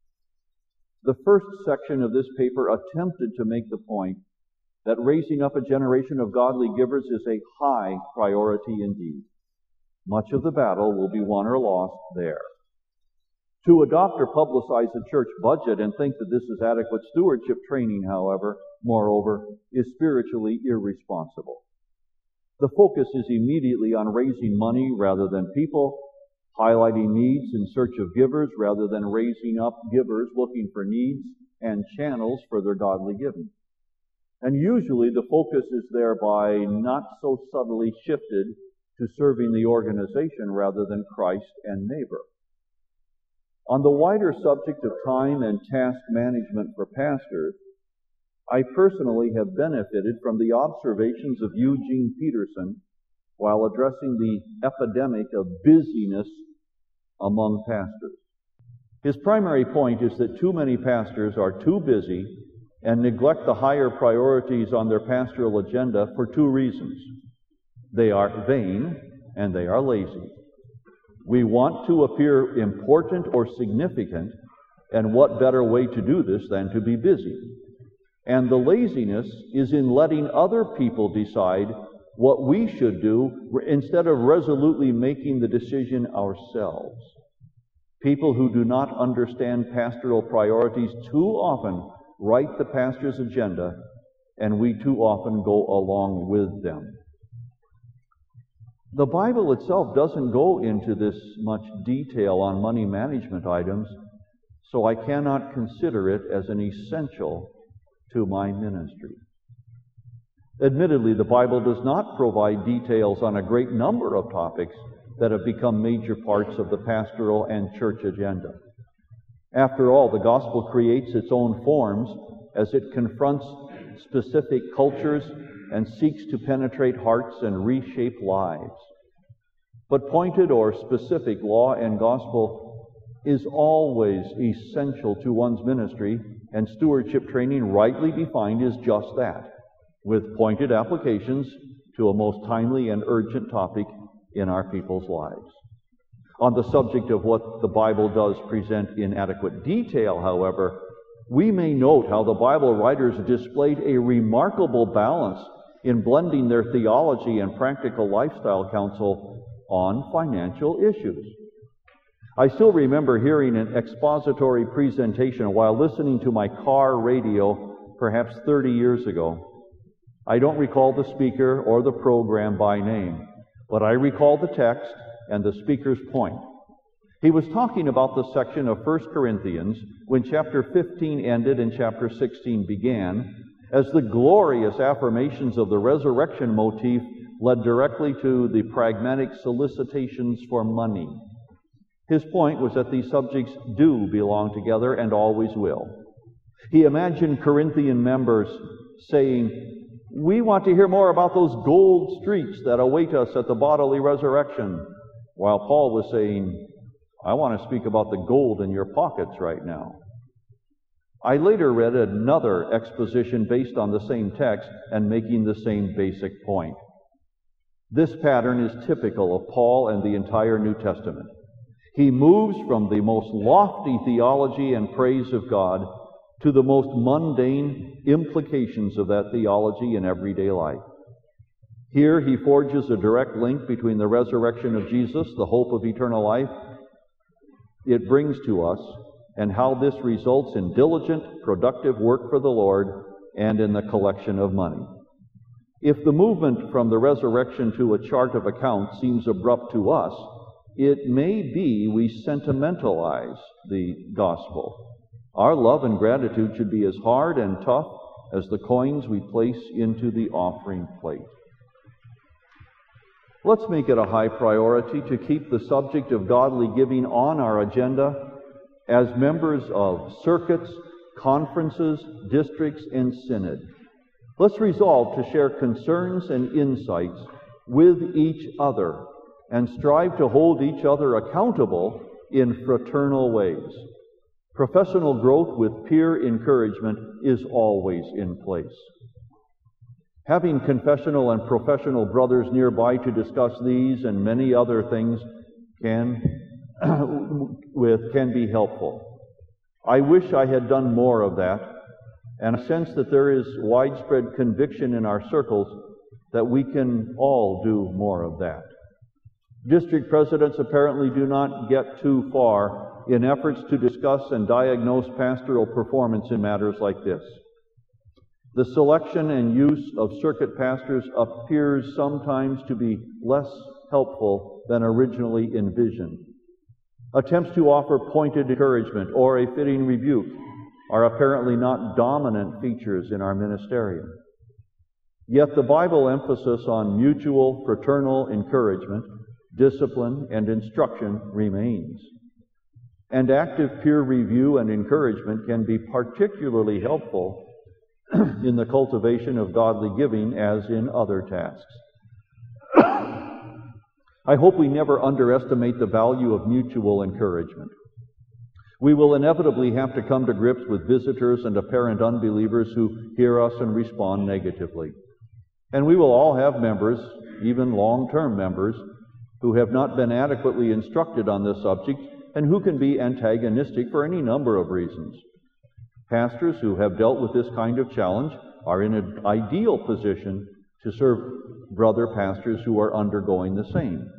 The first section of this paper attempted to make the point that raising up a generation of godly givers is a high priority indeed. Much of the battle will be won or lost there. To adopt or publicize a church budget and think that this is adequate stewardship training, however, moreover, is spiritually irresponsible. The focus is immediately on raising money rather than people, highlighting needs in search of givers rather than raising up givers looking for needs and channels for their godly giving. And usually the focus is thereby not so subtly shifted to serving the organization rather than Christ and neighbor. On the wider subject of time and task management for pastors, I personally have benefited from the observations of Eugene Peterson while addressing the epidemic of busyness among pastors. His primary point is that too many pastors are too busy and neglect the higher priorities on their pastoral agenda for two reasons. They are vain and they are lazy. We want to appear important or significant, and what better way to do this than to be busy? And the laziness is in letting other people decide what we should do instead of resolutely making the decision ourselves. People who do not understand pastoral priorities too often write the pastor's agenda, and we too often go along with them. The Bible itself doesn't go into this much detail on money management items, so I cannot consider it as an essential to my ministry. Admittedly, the Bible does not provide details on a great number of topics that have become major parts of the pastoral and church agenda. After all, the gospel creates its own forms as it confronts specific cultures and seeks to penetrate hearts and reshape lives. But pointed or specific law and gospel is always essential to one's ministry, and stewardship training, rightly defined, is just that, with pointed applications to a most timely and urgent topic in our people's lives. On the subject of what the Bible does present in adequate detail, however, we may note how the Bible writers displayed a remarkable balance in blending their theology and practical lifestyle counsel on financial issues. I still remember hearing an expository presentation while listening to my car radio perhaps thirty years ago. I don't recall the speaker or the program by name, but I recall the text and the speaker's point. He was talking about the section of First Corinthians when chapter fifteen ended and chapter sixteen began, as the glorious affirmations of the resurrection motif led directly to the pragmatic solicitations for money. His point was that these subjects do belong together and always will. He imagined Corinthian members saying, "We want to hear more about those gold streets that await us at the bodily resurrection," while Paul was saying, "I want to speak about the gold in your pockets right now." I later read another exposition based on the same text and making the same basic point. This pattern is typical of Paul and the entire New Testament. He moves from the most lofty theology and praise of God to the most mundane implications of that theology in everyday life. Here he forges a direct link between the resurrection of Jesus, the hope of eternal life it brings to us, and how this results in diligent, productive work for the Lord and in the collection of money. If the movement from the resurrection to a chart of accounts seems abrupt to us, it may be we sentimentalize the gospel. Our love and gratitude should be as hard and tough as the coins we place into the offering plate. Let's make it a high priority to keep the subject of godly giving on our agenda as members of circuits, conferences, districts, and synod. Let's resolve to share concerns and insights with each other and strive to hold each other accountable in fraternal ways. Professional growth with peer encouragement is always in place. Having confessional and professional brothers nearby to discuss these and many other things can, with, can be helpful. I wish I had done more of that, and I sense that there is widespread conviction in our circles that we can all do more of that. District presidents apparently do not get too far in efforts to discuss and diagnose pastoral performance in matters like this. The selection and use of circuit pastors appears sometimes to be less helpful than originally envisioned. Attempts to offer pointed encouragement or a fitting rebuke are apparently not dominant features in our ministerium. Yet the Bible emphasis on mutual fraternal encouragement, discipline, and instruction remains. And active peer review and encouragement can be particularly helpful in the cultivation of godly giving as in other tasks. I hope we never underestimate the value of mutual encouragement. We will inevitably have to come to grips with visitors and apparent unbelievers who hear us and respond negatively. And we will all have members, even long-term members, who have not been adequately instructed on this subject and who can be antagonistic for any number of reasons. Pastors who have dealt with this kind of challenge are in an ideal position to serve brother pastors who are undergoing the same.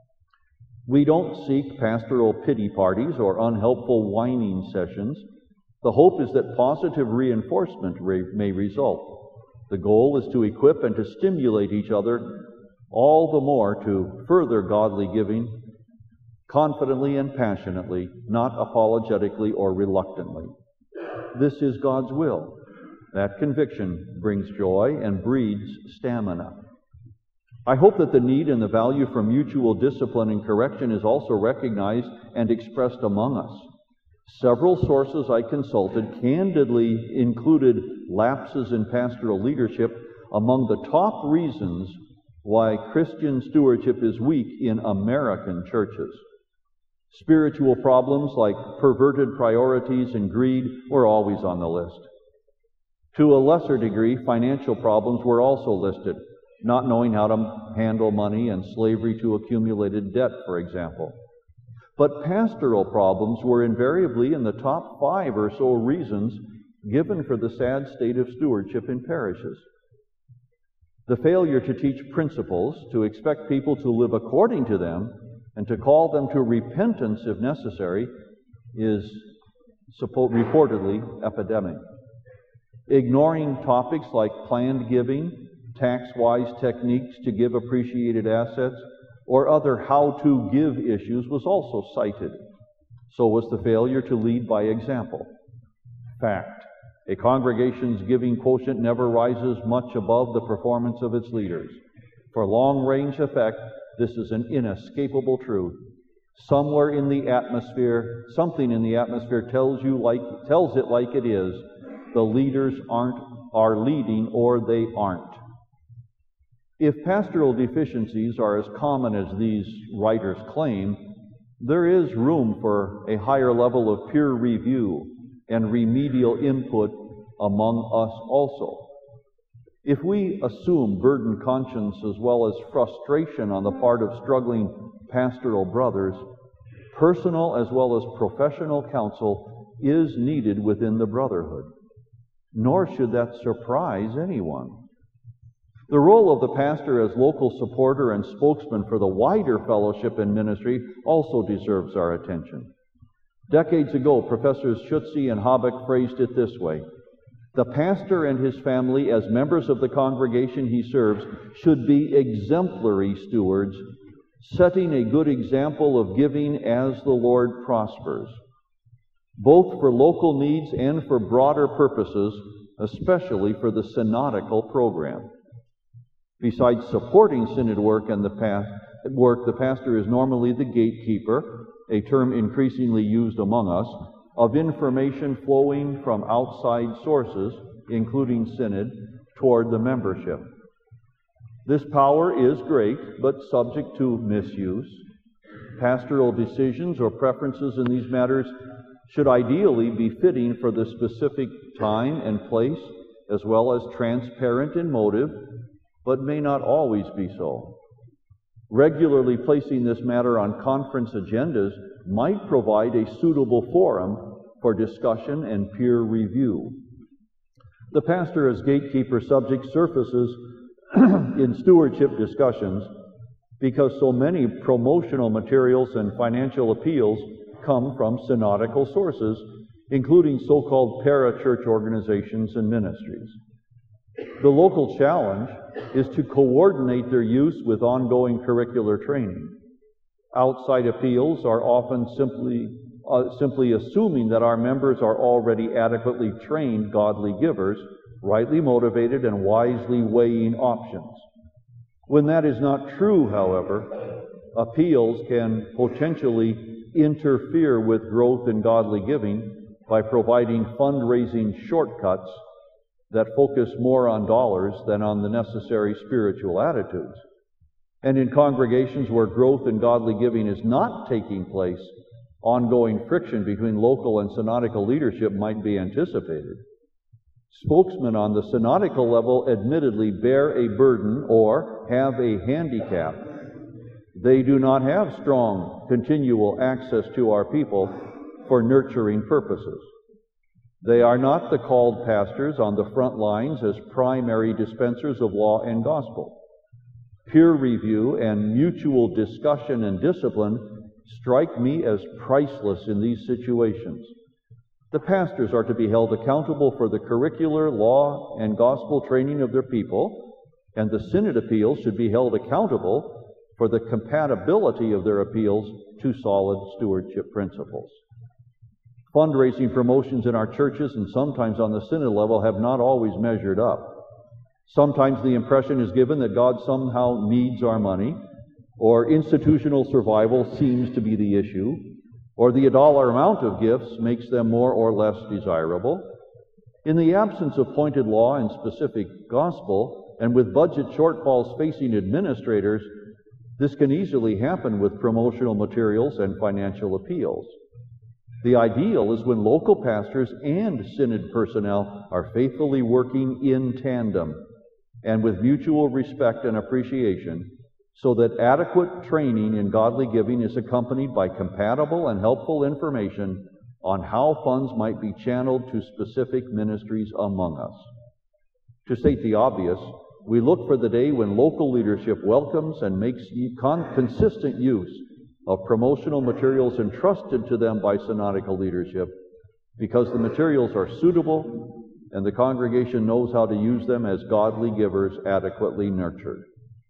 We don't seek pastoral pity parties or unhelpful whining sessions. The hope is that positive reinforcement re- may result. The goal is to equip and to stimulate each other all the more to further godly giving, confidently and passionately, not apologetically or reluctantly. This is God's will. That conviction brings joy and breeds stamina. I hope that the need and the value for mutual discipline and correction is also recognized and expressed among us. Several sources I consulted candidly included lapses in pastoral leadership among the top reasons why Christian stewardship is weak in American churches. Spiritual problems like perverted priorities and greed were always on the list. To a lesser degree, financial problems were also listed, not knowing how to handle money and slavery to accumulated debt, for example. But pastoral problems were invariably in the top five or so reasons given for the sad state of stewardship in parishes. The failure to teach principles, to expect people to live according to them, and to call them to repentance if necessary, is suppo- reportedly epidemic. Ignoring topics like planned giving, tax-wise techniques to give appreciated assets, or other how-to-give issues was also cited. So was the failure to lead by example. Fact: a congregation's giving quotient never rises much above the performance of its leaders. For long-range effect, this is an inescapable truth. Somewhere in the atmosphere, something in the atmosphere tells you like tells it like it is. The leaders aren't are leading, or they aren't. If pastoral deficiencies are as common as these writers claim, there is room for a higher level of peer review and remedial input among us also. If we assume burdened conscience as well as frustration on the part of struggling pastoral brothers, personal as well as professional counsel is needed within the brotherhood. Nor should that surprise anyone. The role of the pastor as local supporter and spokesman for the wider fellowship and ministry also deserves our attention. Decades ago, Professors Schutze and Habeck phrased it this way: the pastor and his family, as members of the congregation he serves, should be exemplary stewards, setting a good example of giving as the Lord prospers, both for local needs and for broader purposes, especially for the synodical program. Besides supporting synod work and the past, work, the pastor is normally the gatekeeper, a term increasingly used among us, of information flowing from outside sources, including synod, toward the membership. This power is great, but subject to misuse. Pastoral decisions or preferences in these matters should ideally be fitting for the specific time and place, as well as transparent in motive, but may not always be so. Regularly placing this matter on conference agendas might provide a suitable forum for discussion and peer review. The pastor as gatekeeper subject surfaces in stewardship discussions because so many promotional materials and financial appeals come from synodical sources, including so-called para-church organizations and ministries. The local challenge is to coordinate their use with ongoing curricular training. Outside appeals are often simply uh, simply assuming that our members are already adequately trained godly givers, rightly motivated and wisely weighing options. When that is not true, however, appeals can potentially interfere with growth in godly giving by providing fundraising shortcuts that focus more on dollars than on the necessary spiritual attitudes. And in congregations where growth in godly giving is not taking place, ongoing friction between local and synodical leadership might be anticipated. Spokesmen on the synodical level admittedly bear a burden or have a handicap. They do not have strong, continual access to our people for nurturing purposes. They are not the called pastors on the front lines as primary dispensers of law and gospel. Peer review and mutual discussion and discipline strike me as priceless in these situations. The pastors are to be held accountable for the curricular, law, and gospel training of their people, and the synod appeals should be held accountable for the compatibility of their appeals to solid stewardship principles. Fundraising promotions in our churches and sometimes on the synod level have not always measured up. Sometimes the impression is given that God somehow needs our money, or institutional survival seems to be the issue, or the dollar amount of gifts makes them more or less desirable. In the absence of pointed law and specific gospel, and with budget shortfalls facing administrators, this can easily happen with promotional materials and financial appeals. The ideal is when local pastors and synod personnel are faithfully working in tandem and with mutual respect and appreciation, so that adequate training in godly giving is accompanied by compatible and helpful information on how funds might be channeled to specific ministries among us. To state the obvious, we look for the day when local leadership welcomes and makes con- consistent use of promotional materials entrusted to them by synodical leadership, because the materials are suitable and the congregation knows how to use them as godly givers adequately nurtured.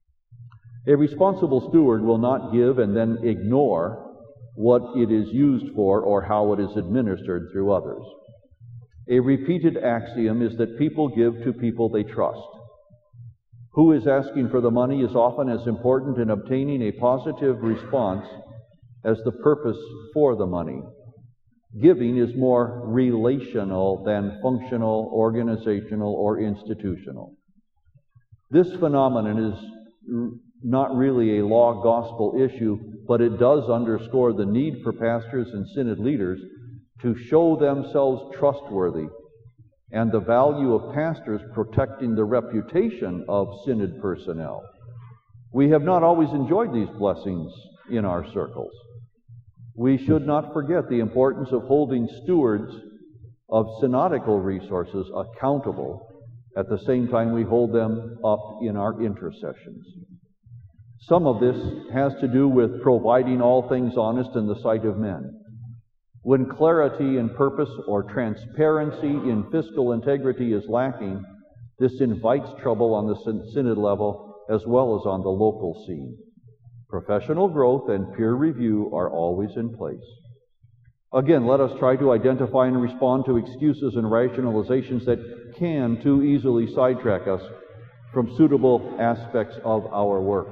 A responsible steward will not give and then ignore what it is used for or how it is administered through others. A repeated axiom is that people give to people they trust. Who is asking for the money is often as important in obtaining a positive response as the purpose for the money. Giving is more relational than functional, organizational, or institutional. This phenomenon is not really a law-gospel issue, but it does underscore the need for pastors and synod leaders to show themselves trustworthy, and the value of pastors protecting the reputation of synod personnel. We have not always enjoyed these blessings in our circles. We should not forget the importance of holding stewards of synodical resources accountable at the same time we hold them up in our intercessions. Some of this has to do with providing all things honest in the sight of men. When clarity in purpose or transparency in fiscal integrity is lacking, this invites trouble on the synod level as well as on the local scene. Professional growth and peer review are always in place. Again, let us try to identify and respond to excuses and rationalizations that can too easily sidetrack us from suitable aspects of our work.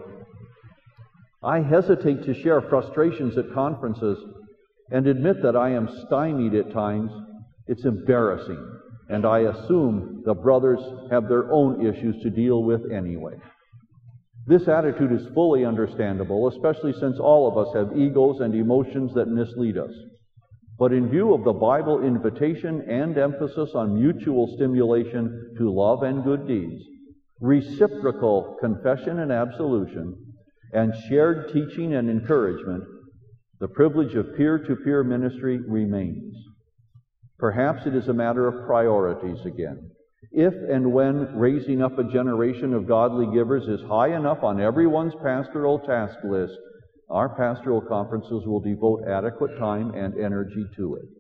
I hesitate to share frustrations at conferences and admit that I am stymied at times. It's embarrassing, and I assume the brothers have their own issues to deal with anyway. This attitude is fully understandable, especially since all of us have egos and emotions that mislead us. But in view of the Bible invitation and emphasis on mutual stimulation to love and good deeds, reciprocal confession and absolution, and shared teaching and encouragement, the privilege of peer-to-peer ministry remains. Perhaps it is a matter of priorities again. If and when raising up a generation of godly givers is high enough on everyone's pastoral task list, our pastoral conferences will devote adequate time and energy to it.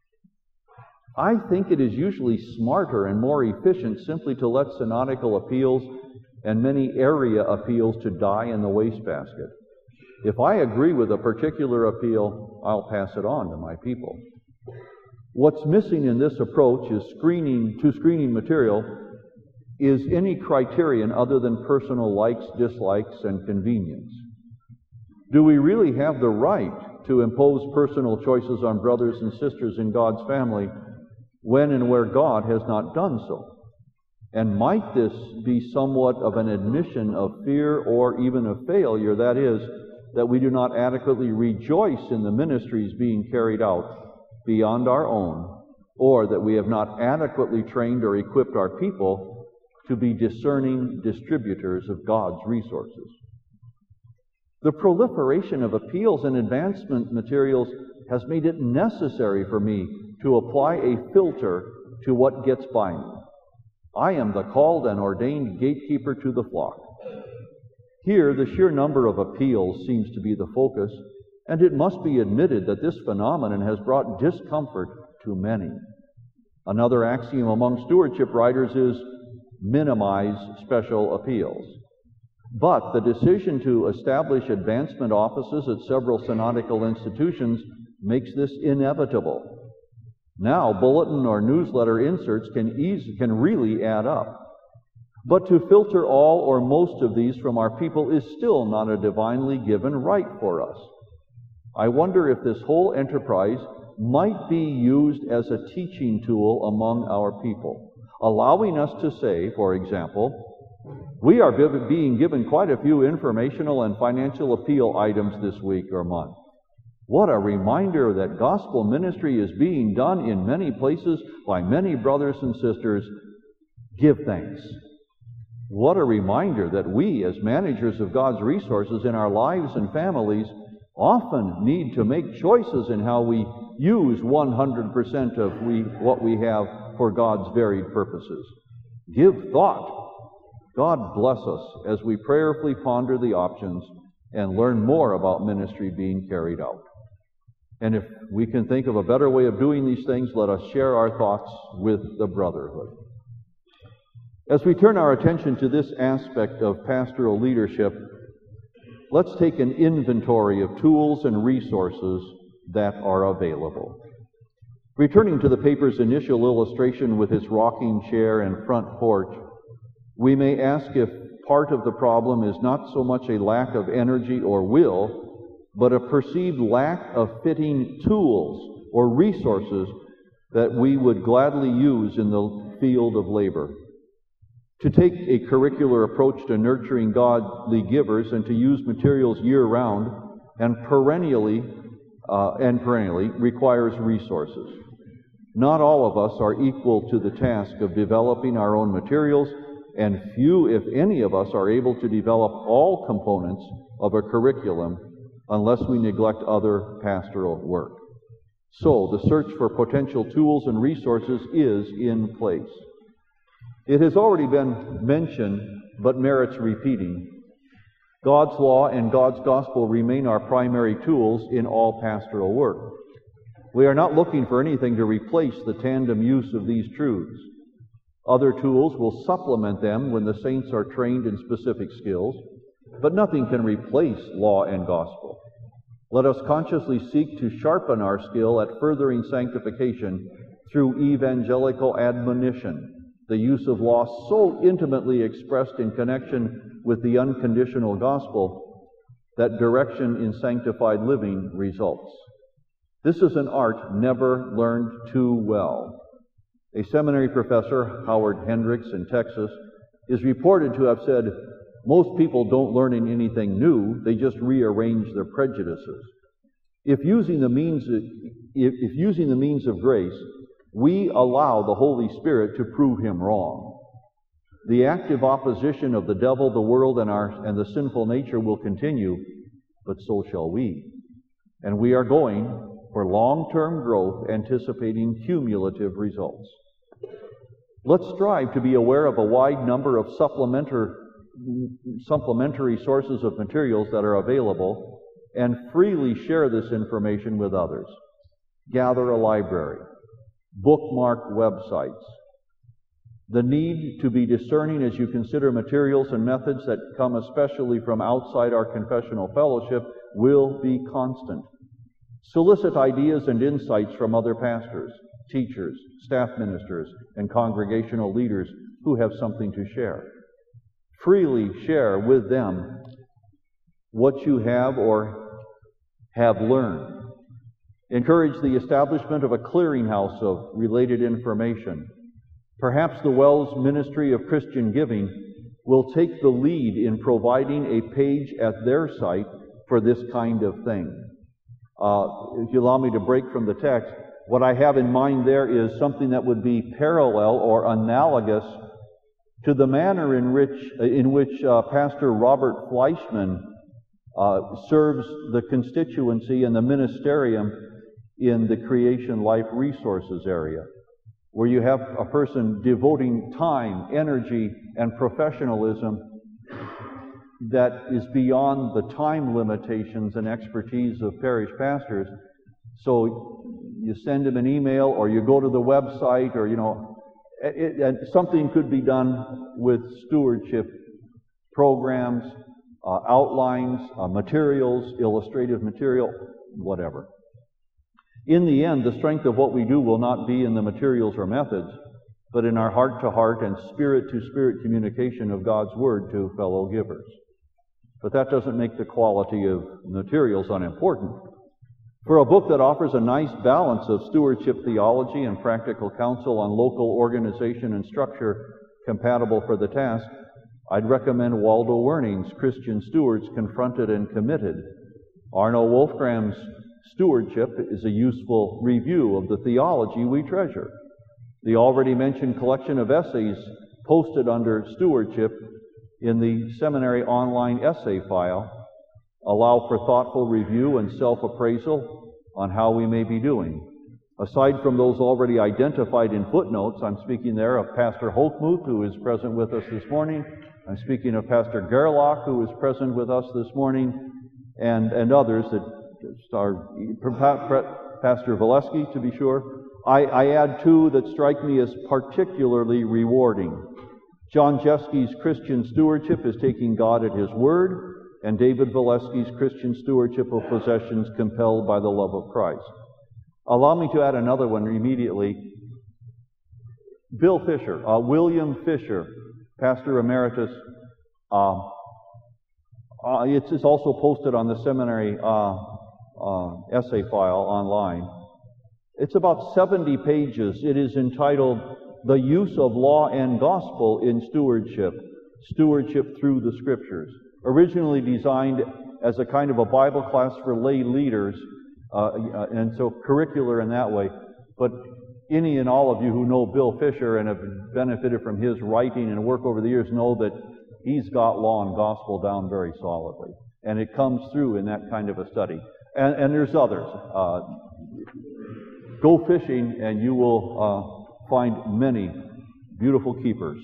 I think it is usually smarter and more efficient simply to let synodical appeals and many area appeals to die in the wastebasket. If I agree with a particular appeal, I'll pass it on to my people. What's missing in this approach is screening to screening material is any criterion other than personal likes, dislikes, and convenience. Do we really have the right to impose personal choices on brothers and sisters in God's family when and where God has not done so? And might this be somewhat of an admission of fear or even of failure, that is, that we do not adequately rejoice in the ministries being carried out beyond our own, or that we have not adequately trained or equipped our people to be discerning distributors of God's resources? The proliferation of appeals and advancement materials has made it necessary for me to apply a filter to what gets by me. I am the called and ordained gatekeeper to the flock. Here, the sheer number of appeals seems to be the focus, and it must be admitted that this phenomenon has brought discomfort to many. Another axiom among stewardship writers is minimize special appeals. But the decision to establish advancement offices at several synodical institutions makes this inevitable. Now, bulletin or newsletter inserts can easy, can really add up. But to filter all or most of these from our people is still not a divinely given right for us. I wonder if this whole enterprise might be used as a teaching tool among our people, allowing us to say, for example, we are being given quite a few informational and financial appeal items this week or month. What a reminder that gospel ministry is being done in many places by many brothers and sisters. Give thanks. What a reminder that we, as managers of God's resources in our lives and families, often need to make choices in how we use one hundred percent of we, what we have for God's varied purposes. Give thought. God bless us as we prayerfully ponder the options and learn more about ministry being carried out. And if we can think of a better way of doing these things, let us share our thoughts with the brotherhood. As we turn our attention to this aspect of pastoral leadership, let's take an inventory of tools and resources that are available. Returning to the paper's initial illustration with its rocking chair and front porch, we may ask if part of the problem is not so much a lack of energy or will, but a perceived lack of fitting tools or resources that we would gladly use in the field of labor. To take a curricular approach to nurturing godly givers and to use materials year-round and perennially uh, and perennially, requires resources. Not all of us are equal to the task of developing our own materials, and few, if any of us, are able to develop all components of a curriculum unless we neglect other pastoral work. So, the search for potential tools and resources is in place. It has already been mentioned, but merits repeating. God's law and God's gospel remain our primary tools in all pastoral work. We are not looking for anything to replace the tandem use of these truths. Other tools will supplement them when the saints are trained in specific skills, but nothing can replace law and gospel. Let us consciously seek to sharpen our skill at furthering sanctification through evangelical admonition, the use of law so intimately expressed in connection with the unconditional gospel that direction in sanctified living results. This is an art never learned too well. A seminary professor, Howard Hendricks in Texas, is reported to have said, "Most people don't learn anything new, they just rearrange their prejudices." If using the means of, if, if using the means of grace, we allow the Holy Spirit to prove him wrong, the active opposition of the devil, the world, and our and the sinful nature will continue, but so shall we. And we are going for long-term growth, anticipating cumulative results. Let's strive to be aware of a wide number of supplementary supplementary sources of materials that are available, and freely share this information with others. Gather a library. Bookmark websites. The need to be discerning as you consider materials and methods that come especially from outside our confessional fellowship will be constant. Solicit ideas and insights from other pastors, teachers, staff ministers, and congregational leaders who have something to share. Freely share with them what you have or have learned. Encourage the establishment of a clearinghouse of related information. Perhaps the Wells Ministry of Christian Giving will take the lead in providing a page at their site for this kind of thing. Uh, if you allow me to break from the text, what I have in mind there is something that would be parallel or analogous to the manner in which, in which uh, Pastor Robert Fleischman uh, serves the constituency and the ministerium in the Creation Life Resources area, where you have a person devoting time, energy, and professionalism that is beyond the time limitations and expertise of parish pastors. So you send him an email, or you go to the website, or, you know, it, it, something could be done with stewardship programs, uh, outlines, uh, materials, illustrative material, whatever. In the end, the strength of what we do will not be in the materials or methods, but in our heart-to-heart and spirit-to-spirit communication of God's Word to fellow givers. But that doesn't make the quality of materials unimportant. For a book that offers a nice balance of stewardship theology and practical counsel on local organization and structure compatible for the task, I'd recommend Waldo Werning's Christian Stewards Confronted and Committed. Arno Wolfgram's Stewardship is a useful review of the theology we treasure. The already mentioned collection of essays posted under Stewardship in the seminary online essay file allow for thoughtful review and self-appraisal on how we may be doing. Aside from those already identified in footnotes, I'm speaking there of Pastor Holtmuth, who is present with us this morning. I'm speaking of Pastor Gerlach, who is present with us this morning, and, and others that are Pastor Valesky, to be sure. I, I add two that strike me as particularly rewarding. John Jeski's Christian Stewardship is taking God at His Word, and David Valesky's Christian Stewardship of Possessions Compelled by the Love of Christ. Allow me to add another one immediately. Bill Fisher, uh, William Fisher, Pastor Emeritus. Uh, uh, it's, it's also posted on the seminary uh, uh, essay file online. It's about seventy pages. It is entitled The Use of Law and Gospel in Stewardship, Stewardship Through the Scriptures. Originally designed as a kind of a Bible class for lay leaders, uh, and so curricular in that way. But any and all of you who know Bill Fisher and have benefited from his writing and work over the years know that he's got law and gospel down very solidly. And it comes through in that kind of a study. And, and there's others. Uh, go fishing and you will uh, find many beautiful keepers.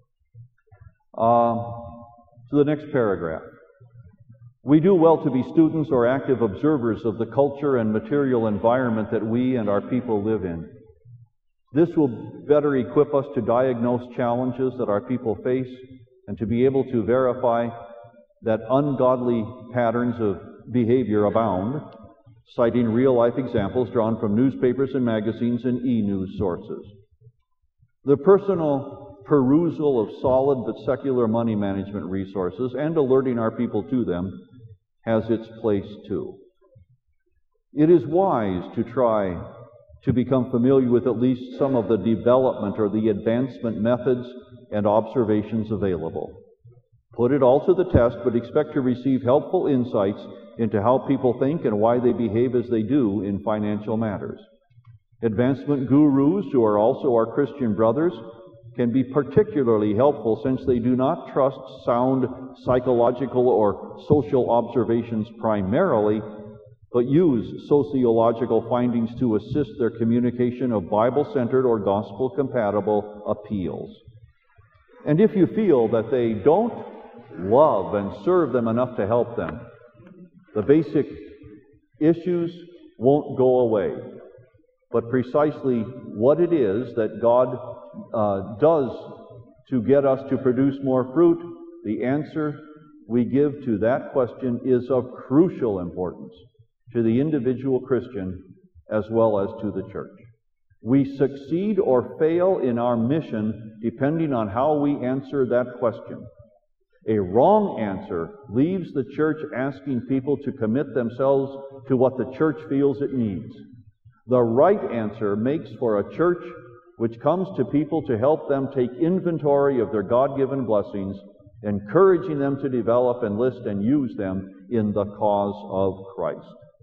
Uh, to the next paragraph. We do well to be students or active observers of the culture and material environment that we and our people live in. This will better equip us to diagnose challenges that our people face and to be able to verify that ungodly patterns of behavior abound, citing real-life examples drawn from newspapers and magazines and e-news sources. The personal perusal of solid but secular money management resources and alerting our people to them has its place too. It is wise to try to become familiar with at least some of the development or the advancement methods and observations available. Put it all to the test, but expect to receive helpful insights into how people think and why they behave as they do in financial matters. Advancement gurus, who are also our Christian brothers, can be particularly helpful since they do not trust sound psychological or social observations primarily, but use sociological findings to assist their communication of Bible-centered or gospel-compatible appeals. And if you feel that they don't love and serve them enough to help them, the basic issues won't go away. But precisely what it is that God uh, does to get us to produce more fruit, the answer we give to that question is of crucial importance to the individual Christian as well as to the church. We succeed or fail in our mission depending on how we answer that question. A wrong answer leaves the church asking people to commit themselves to what the church feels it needs. The right answer makes for a church which comes to people to help them take inventory of their God-given blessings, encouraging them to develop, enlist, and use them in the cause of Christ.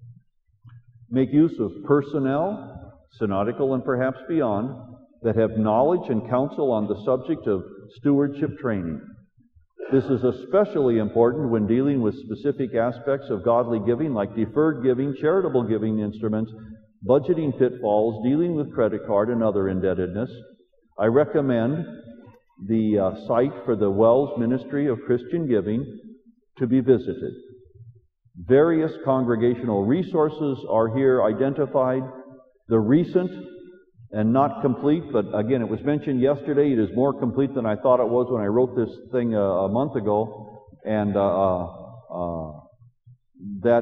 Make use of personnel, synodical and perhaps beyond, that have knowledge and counsel on the subject of stewardship training. This is especially important when dealing with specific aspects of godly giving like deferred giving, charitable giving instruments, budgeting pitfalls, dealing with credit card and other indebtedness. I recommend the uh, site for the Wells Ministry of Christian Giving to be visited. Various congregational resources are here identified. The recent and not complete, but again, it was mentioned yesterday, it is more complete than I thought it was when I wrote this thing a, a month ago, and uh, uh, that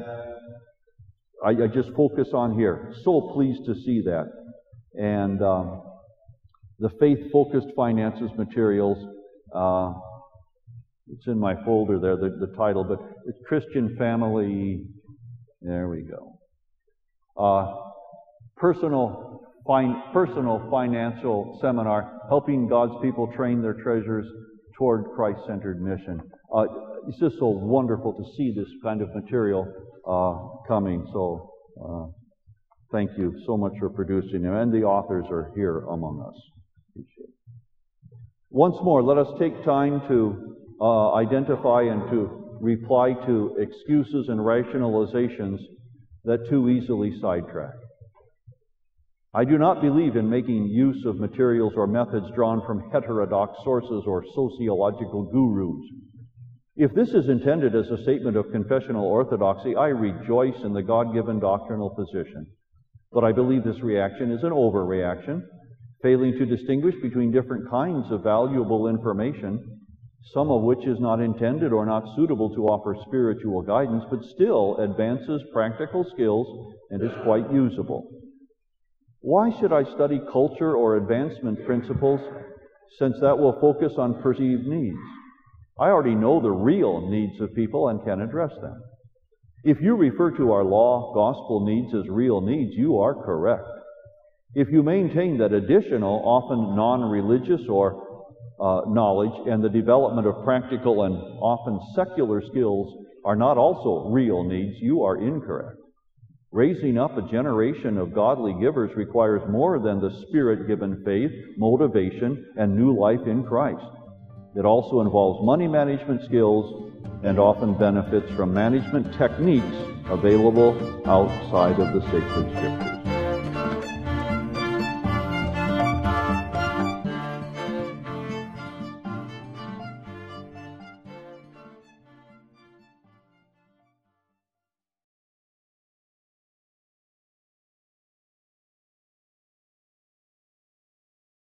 I, I just focus on here. So pleased to see that. And um, the faith-focused finances materials, uh, it's in my folder there, the, the title, but it's Christian Family, there we go. Uh, personal, fin- personal financial seminar, helping God's people train their treasures toward Christ-centered mission. Uh, it's just so wonderful to see this kind of material uh, coming. So uh, thank you so much for producing them. And the authors are here among us. Appreciate it. Once more, let us take time to uh, identify and to reply to excuses and rationalizations that too easily sidetrack. I do not believe in making use of materials or methods drawn from heterodox sources or sociological gurus. If this is intended as a statement of confessional orthodoxy, I rejoice in the God-given doctrinal position. But I believe this reaction is an overreaction, failing to distinguish between different kinds of valuable information, some of which is not intended or not suitable to offer spiritual guidance, but still advances practical skills and is quite usable. Why should I study culture or advancement principles, since that will focus on perceived needs? I already know the real needs of people and can address them. If you refer to our law, gospel needs as real needs, you are correct. If you maintain that additional, often non-religious or uh, knowledge and the development of practical and often secular skills are not also real needs, you are incorrect. Raising up a generation of godly givers requires more than the Spirit-given faith, motivation, and new life in Christ. It also involves money management skills and often benefits from management techniques available outside of the sacred Scriptures.